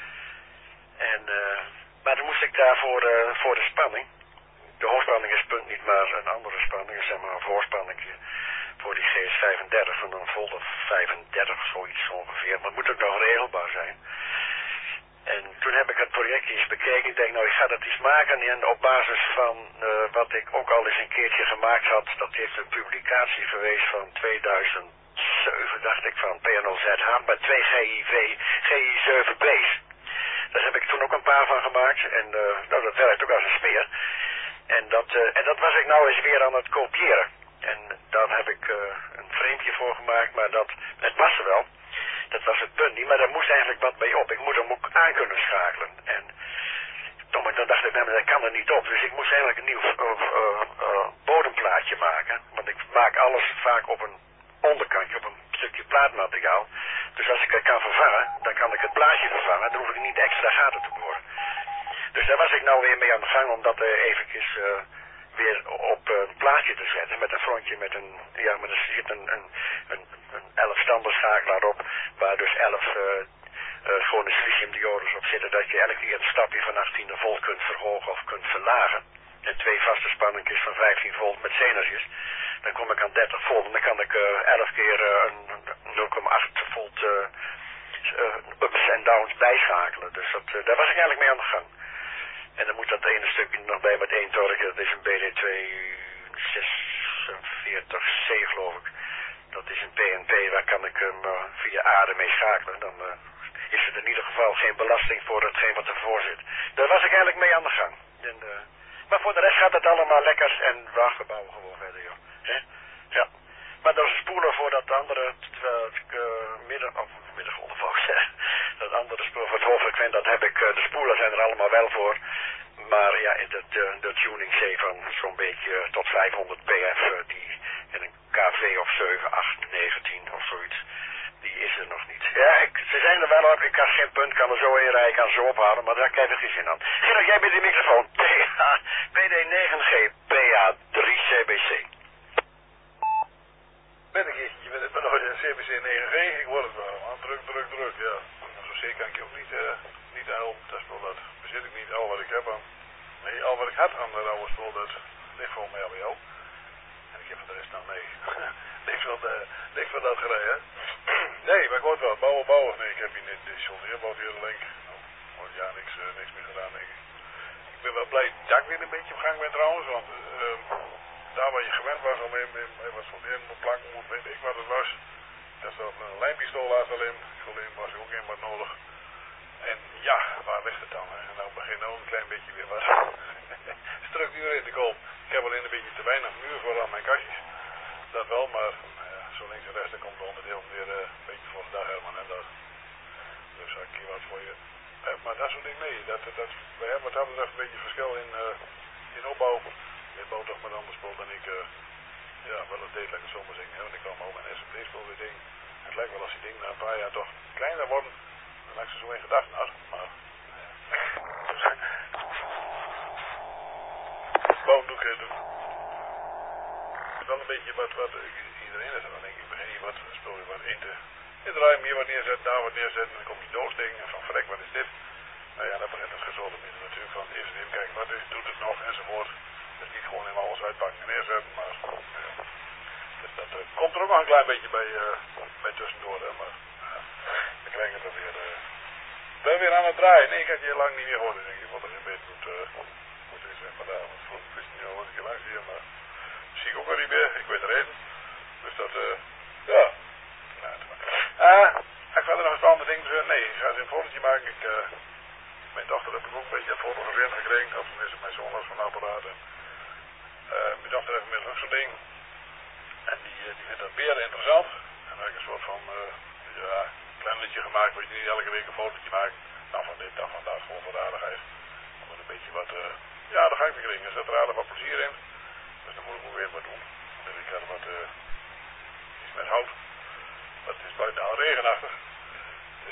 En, uh, maar dan moest ik daarvoor uh, voor de spanning. De hoogspanning is punt niet, maar een andere spanning, zeg maar een voorspanning voor die G S vijfendertig en dan volt vijfendertig, zoiets ongeveer. Maar het moet ook nog regelbaar zijn. En toen heb ik het project eens bekeken. Ik denk, nou, ik ga dat eens maken. En op basis van uh, wat ik ook al eens een keertje gemaakt had, dat heeft een publicatie geweest van tweeduizend zeven, dacht ik, van P N O Z H, met twee G I V, G I zeven B's. Daar heb ik toen ook een paar van gemaakt. En uh, nou, dat werkt ook als een speer. En dat, uh, en dat was ik nou eens weer aan het kopiëren. En daar heb ik uh, een framepje voor gemaakt, maar dat, het was er wel. Dat was het punt niet, maar daar moest eigenlijk wat bij op. Ik moet hem ook aan kunnen schakelen. En toen, dan dacht ik, nou, dat kan er niet op. Dus ik moest eigenlijk een nieuw uh, uh, uh, bodemplaatje maken. Want ik maak alles vaak op een onderkantje, op een stukje plaatmateriaal. Dus als ik het kan vervangen, dan kan ik het plaatje vervangen. Dan hoef ik niet extra gaten te boren. Dus daar was ik nou weer mee aan de gang om dat uh, eventjes uh, weer op uh, een plaatje te zetten. Met een frontje met een, ja, maar er zit een, een, een, een elf standaardschakelaar op. Waar dus elf uh, uh, gewone siliciumdiodes op zitten. Dat je elke keer een stapje van achttien volt kunt verhogen of kunt verlagen. En twee vaste spanningjes van vijftien volt met zenertjes. Dan kom ik aan dertig volt en dan kan ik uh, elf keer uh, een nul komma acht volt uh, uh, ups en downs bijschakelen. Dus dat, uh, daar was ik eigenlijk mee aan de gang. En dan moet dat ene stukje nog bij met één torque. Dat is een B D tweehonderdzesenveertig C geloof ik. Dat is een P N P, waar kan ik hem uh, via aarde mee schakelen. Dan uh, is er in ieder geval geen belasting voor hetgeen wat ervoor zit. Daar was ik eigenlijk mee aan de gang. En, uh, maar voor de rest gaat het allemaal lekker en we bouwen gewoon verder, joh. He? Ja. Maar dat is spoelen voor dat andere uh, midden, of middengolf ook, dat andere spoel voor het hoofdfrequent, dat heb ik, uh, de spoelen zijn er allemaal wel voor. Maar ja, de, de, de tuning C van zo'n beetje tot vijfhonderd P F, uh, die in een K V of zeven, acht, negentien of zoiets, die is er nog niet. Ja, ik, ze zijn er wel op, ik kan geen punt, kan er zo in rijden, kan ze ophalen, maar daar krijg ik geen zin aan. Gerard, jij bent de microfoon. P D negen G, P A drie C B C. Ben ik eens, je bent het maar nooit een C B C negen G, ik word het wel. Ah, druk, druk, druk, ja. Zo zeker kan ik je ook niet, uh, niet helpen, dat spul dat bezit ik niet, al wat ik heb aan. Nee, al wat ik had aan dat oude spul, dat ligt gewoon mee aan jou. En ik heb van de rest nou nee. niks, van, uh, niks van dat gereden, hè. Nee, maar ik word wel, bouwen, bouwen. Nee, ik heb hier net de soldeerbouw hier de link. Nou, ja, niks, uh, niks meer gedaan, denk ik. Ik ben wel blij dat ik weer een beetje op gang ben trouwens, want uh, daar waar je gewend was om even, even wat solderen moet plakken moet, weet ik wat het was. Dat is een lijnpistool laat alleen, alleen was ook in wat nodig. En ja, waar ligt het dan? En nou begint ook een klein beetje weer wat structuur in te komen. Ik heb alleen een beetje te weinig muur voor aan mijn kastjes. Dat wel, maar ja, zo links en rechts dan komt het onderdeel weer uh, een beetje voor de dag Herman en dat. Dus als ik hier wat voor je heb, maar dat soort dingen nee. Dat, dat, dat, wij hebben wat dat betreft een beetje verschil in, uh, in opbouw. Je bouwt toch met ander spul dan ik, uh, ja, wel het deed lekker zomaar zingen. Want ik kwam ook een S M P spul weer ding. Het lijkt wel als die dingen na een paar jaar toch kleiner worden. Dan had ik ze zo in gedachten had. Maar ja. Dus, bouwen doe ik het. Wel een beetje wat, wat iedereen is. En dan denk ik, ik begin hier wat spul weer wat in te, in te draaien. Hier wat neerzetten, daar wat neerzetten. En dan komt die doosding en van verrek, wat is dit? Nou ja, dan begint het gezonde midden natuurlijk van eerst even kijken wat is, doet het nog enzovoort. Dus niet gewoon helemaal alles uitpakken en neerzetten, maar ja. Dus dat uh, komt er ook nog een klein beetje bij, uh, bij tussendoor, hè, maar uh, we krijgen het er weer, uh, ben weer aan het draaien. Nee, ik had je lang niet meer gehoord, dus ik denk, wat er een beetje moet, uh, moet is en vandaag, want vroeg wist ik niet al wat ik hier langs zie, maar zie ik ook wel niet meer, ik weet er één. Dus dat, uh, ja, nou, uh, ga ik verder nog een spannende ding, dus, nee, ik ga eens een fotootje maken, ik, uh, mijn dochter heb ik ook een beetje gefotografeerd gekregen, of tenminste mijn zoon was van een apparaat. En, uh, mijn dochter heeft inmiddels ook zo'n ding. En die, uh, die vindt dat beren interessant. En dan heb ik een soort van, uh, ja, klein liedje gemaakt, waar je niet elke week een fotootje maakt. Nou, van dit, dan van dat, gewoon voor de aardigheid. Om een beetje wat, uh, ja, de gang te krijgen. Er zit er aardig wat plezier in. Dus dan moet ik ook weer wat doen. Dus ik had wat, uh, iets met hout. Dat is buiten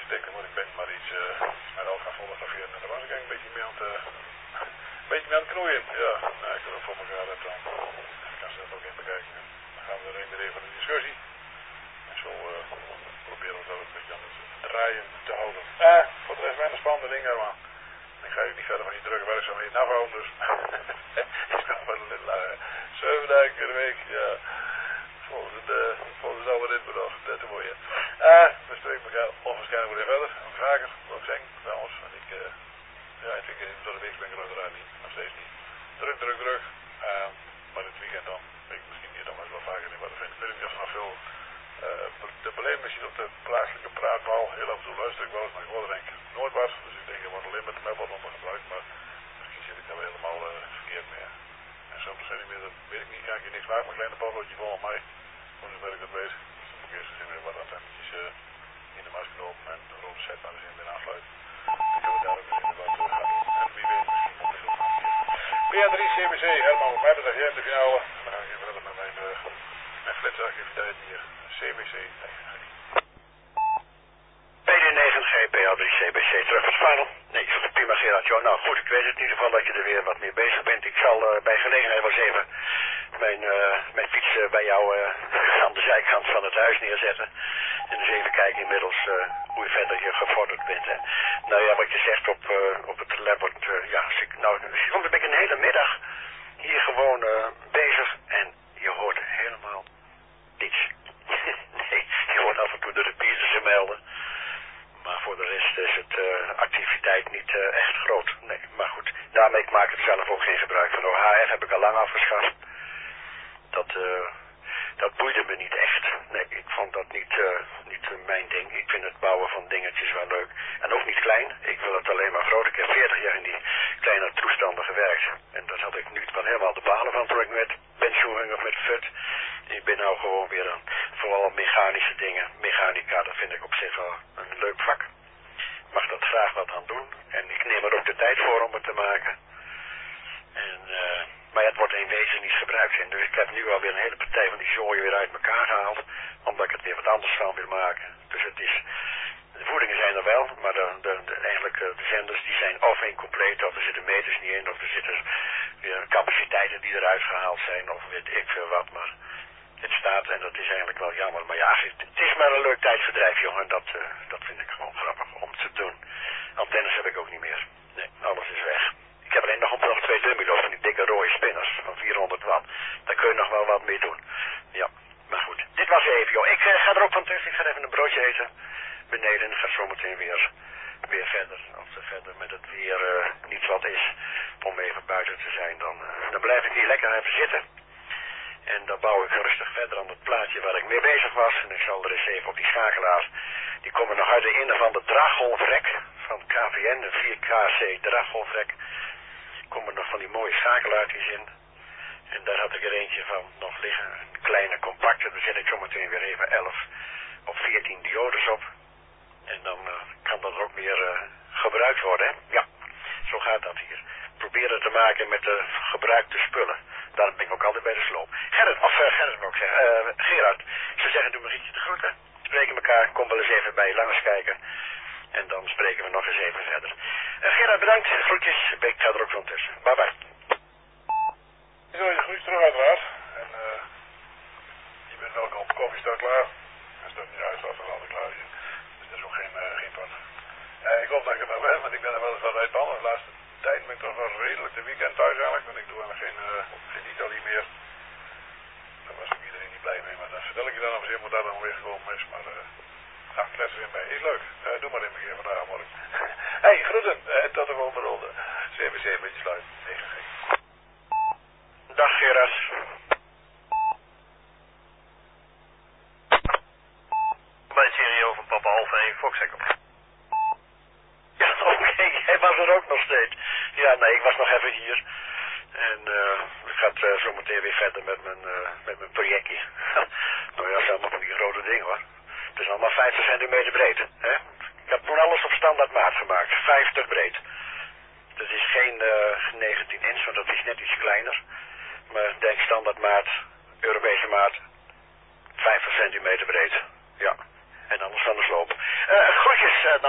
dik, dan moet ik ben maar iets uh, met al gaan fotograferen. En daar was ik eigenlijk een beetje mee aan het, uh, een beetje mee aan het knoeien. Ja, nou, ik wil dat voor elkaar hebben dan. Ik kan ze dat ook in bekijken. Dan gaan we er een weer even een discussie. En zo uh, proberen we dat een beetje aan het draaien te houden. Eh, voor de rest weinig spannende dingen, maar ik ga je niet verder van die drukke werkzaamheden afhouden, dus ik ga wel een little uh, zeven dagen in de week, ja, volgens het, uh, volgens het oude ritbedrag, dat is mooi, hè. Uh, we spreken elkaar onwaarschijnlijk weer verder, en vaker, wat ik zeg, trouwens, want ik, uh, ja, ik vind het door de week ben ik er uiteraard niet, nog steeds niet. Druk, druk, druk, uh, maar dit weekend dan, ik misschien hier dan maar wel vaker in wat ik vind. Ik weet niet of er nog veel, uh, de beleving misschien op de plaatselijke praatbal, heel af en toe luister ik wel eens, maar ik hoor er denk ik nooit wat, dus ik denk er wordt alleen met de map wat onder gebruikt, maar misschien zit ik daar wel helemaal uh, verkeerd mee. En zo zijn niet meer, dat weet ik niet, kan ik hier niks maken, maar een kleine potloodje volgens mij, voor zover ik dat weet. Dus dan moet ik eerst eens weer wat antennetjes uh, in de mast knopen en de rode set aan de zin weer aansluiten. Dan kunnen we daar ook eens even wat uh, gaan doen. En wie weet, misschien komt dit ook nog een keer. P A drie C B C, Herman, op mij betreft jij in de finale. Dan ga ik even verder met mijn, uh, mijn flitsactiviteiten hier. C B C tegen G. P D negen G, P A drie C B C, terug van Spano. Nee, prima Gerard. Jo, nou goed, ik weet het in ieder geval dat je er weer wat mee bezig bent. Ik zal uh, bij gelegenheid wel eens even mijn, uh, mijn fiets uh, bij jou uh, aan de zijkant van het huis neerzetten. En eens even kijken inmiddels uh, hoe je verder je gevorderd bent. Hè. Nou ja, wat je zegt op, uh, op het lab, uh, ja, als ik, nou, soms ben ik een hele middag hier gewoon uh, bezig en je hoort helemaal niets. Nee, je hoort af en toe de repeaters melden. Maar voor de rest is het uh, activiteit niet uh, echt groot. Nee, maar goed. Daarmee ik maak ik zelf ook geen gebruik van. O H F heb ik al lang afgeschaft. Dat, uh, dat boeide me niet echt. Nee, ik vond dat niet, uh, niet uh, mijn ding. Ik vind het bouwen van dingetjes wel leuk. En ook niet klein. Ik wil het alleen maar groot. Ik heb veertig jaar in die kleine toestanden gewerkt. En daar had ik nu wel helemaal de balen van toen ik met pensioen ging of met F U T. Ik ben nou gewoon weer aan vooral mechanische dingen. Mechanica, dat vind ik op zich wel een leuk vak. Ik mag dat graag wat aan doen. En ik neem er ook de tijd voor om het te maken. En, uh, maar het wordt in wezen niet gebruikt. En dus ik heb nu alweer een hele partij van die zooi weer uit elkaar gehaald. Omdat ik het weer wat anders van wil maken. Dus het is... De voedingen zijn er wel, maar de, de, de, eigenlijk de zenders die zijn of incompleet, of er zitten meters niet in, of er zitten weer capaciteiten die eruit gehaald zijn, of weet ik veel wat. Maar het staat en dat is eigenlijk wel jammer. Maar ja, het, het is maar een leuk tijdsverdrijf, jongen. Dat, uh, dat vind ik gewoon grappig om te doen. Antennes heb ik ook niet meer. Nee, alles is weg. Ik heb alleen nog, nog twee dummy-lo's van die dikke rode spinners van vierhonderd watt. Daar kun je nog wel wat mee doen. Ja, maar goed. Dit was even, joh. Ik uh, ga er ook van tussen. Ik ga even een broodje eten. Beneden gaat zometeen weer, weer verder. Als er verder met het weer uh, niet wat is om even buiten te zijn, dan, uh, dan blijf ik hier lekker even zitten. En dan bouw ik rustig verder aan het plaatje waar ik mee bezig was. En ik zal er eens even op die schakelaars. Die komen nog uit de ene van de draaggolfrek van K V N, een vier K C draaggolfrek. Komen nog van die mooie schakelaartjes in. En daar had ik er eentje van nog liggen. Een kleine compacte. Daar zet ik zometeen weer even elf of veertien diodes op. En dan uh, kan dat ook weer uh, gebruikt worden, hè? Ja, zo gaat dat hier. Proberen te maken met de gebruikte spullen. Daarom ben ik ook altijd bij de sloop. Gerrit, of uh, Gerrit wil ik zeggen, uh, Gerard. Ik zou zeggen, doe Marietje de groeten. Spreken elkaar, kom wel eens even bij je langs kijken. En dan spreken we nog eens even verder. Uh, Gerard, bedankt. Groetjes. Ik ga er ook van tussen. Bye bye. Zo, je groet terug uiteraard. En uh, je bent welkom. Koffie staat klaar. Als dat niet uit was, dan altijd klaar hier. Dus dat is ook geen, uh, geen punt. Uh, ik hoop dat ik het nog ben, want ik ben er wel eens wat uit de laatste tijd ben ik toch wel redelijk de weekend thuis eigenlijk. Want ik doe helemaal geen, uh, geen Italië meer. Daar was ook iedereen niet blij mee. Maar dan vertel ik je dan of ze moet daar dan weer gekomen is. Maar uh, nou, kletsen weer bij. Is leuk. Uh, doe maar even een keer vandaag morgen. Hey, groeten. Uh, tot de volgende ronde. C B C een beetje sluiten. negen G. Dag Gerard. Bij het Serio van Papa Alpha één Fox Echo. Ja, oké. Okay. Hij was er ook nog steeds. Ja, nee, ik was nog even hier. En uh, ik ga uh, zo meteen weer verder met mijn, uh, met mijn projectje. Nou ja, dat is allemaal van die grote dingen hoor. Het is allemaal vijftig centimeter breed. Hè? Ik heb toen alles op standaard maat gemaakt. vijftig breed. Dat is geen uh, negentien inch, want dat is net iets kleiner. Maar denk standaard maat, Europese maat, vijftig centimeter breed. Ja. En anders van de sloop. Uh, groetjes uh, naar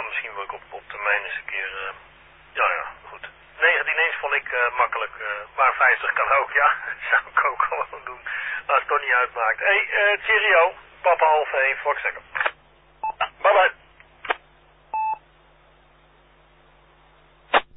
misschien wil ik op, op termijn eens een keer... Uh, ja, ja, goed. negentien eens vond ik uh, makkelijk, uh, maar vijftig kan ook, ja. Zou ik ook gewoon doen. Als het toch niet uitmaakt. Hé, hey, uh, cheerio. Papa half één, Fox Echo.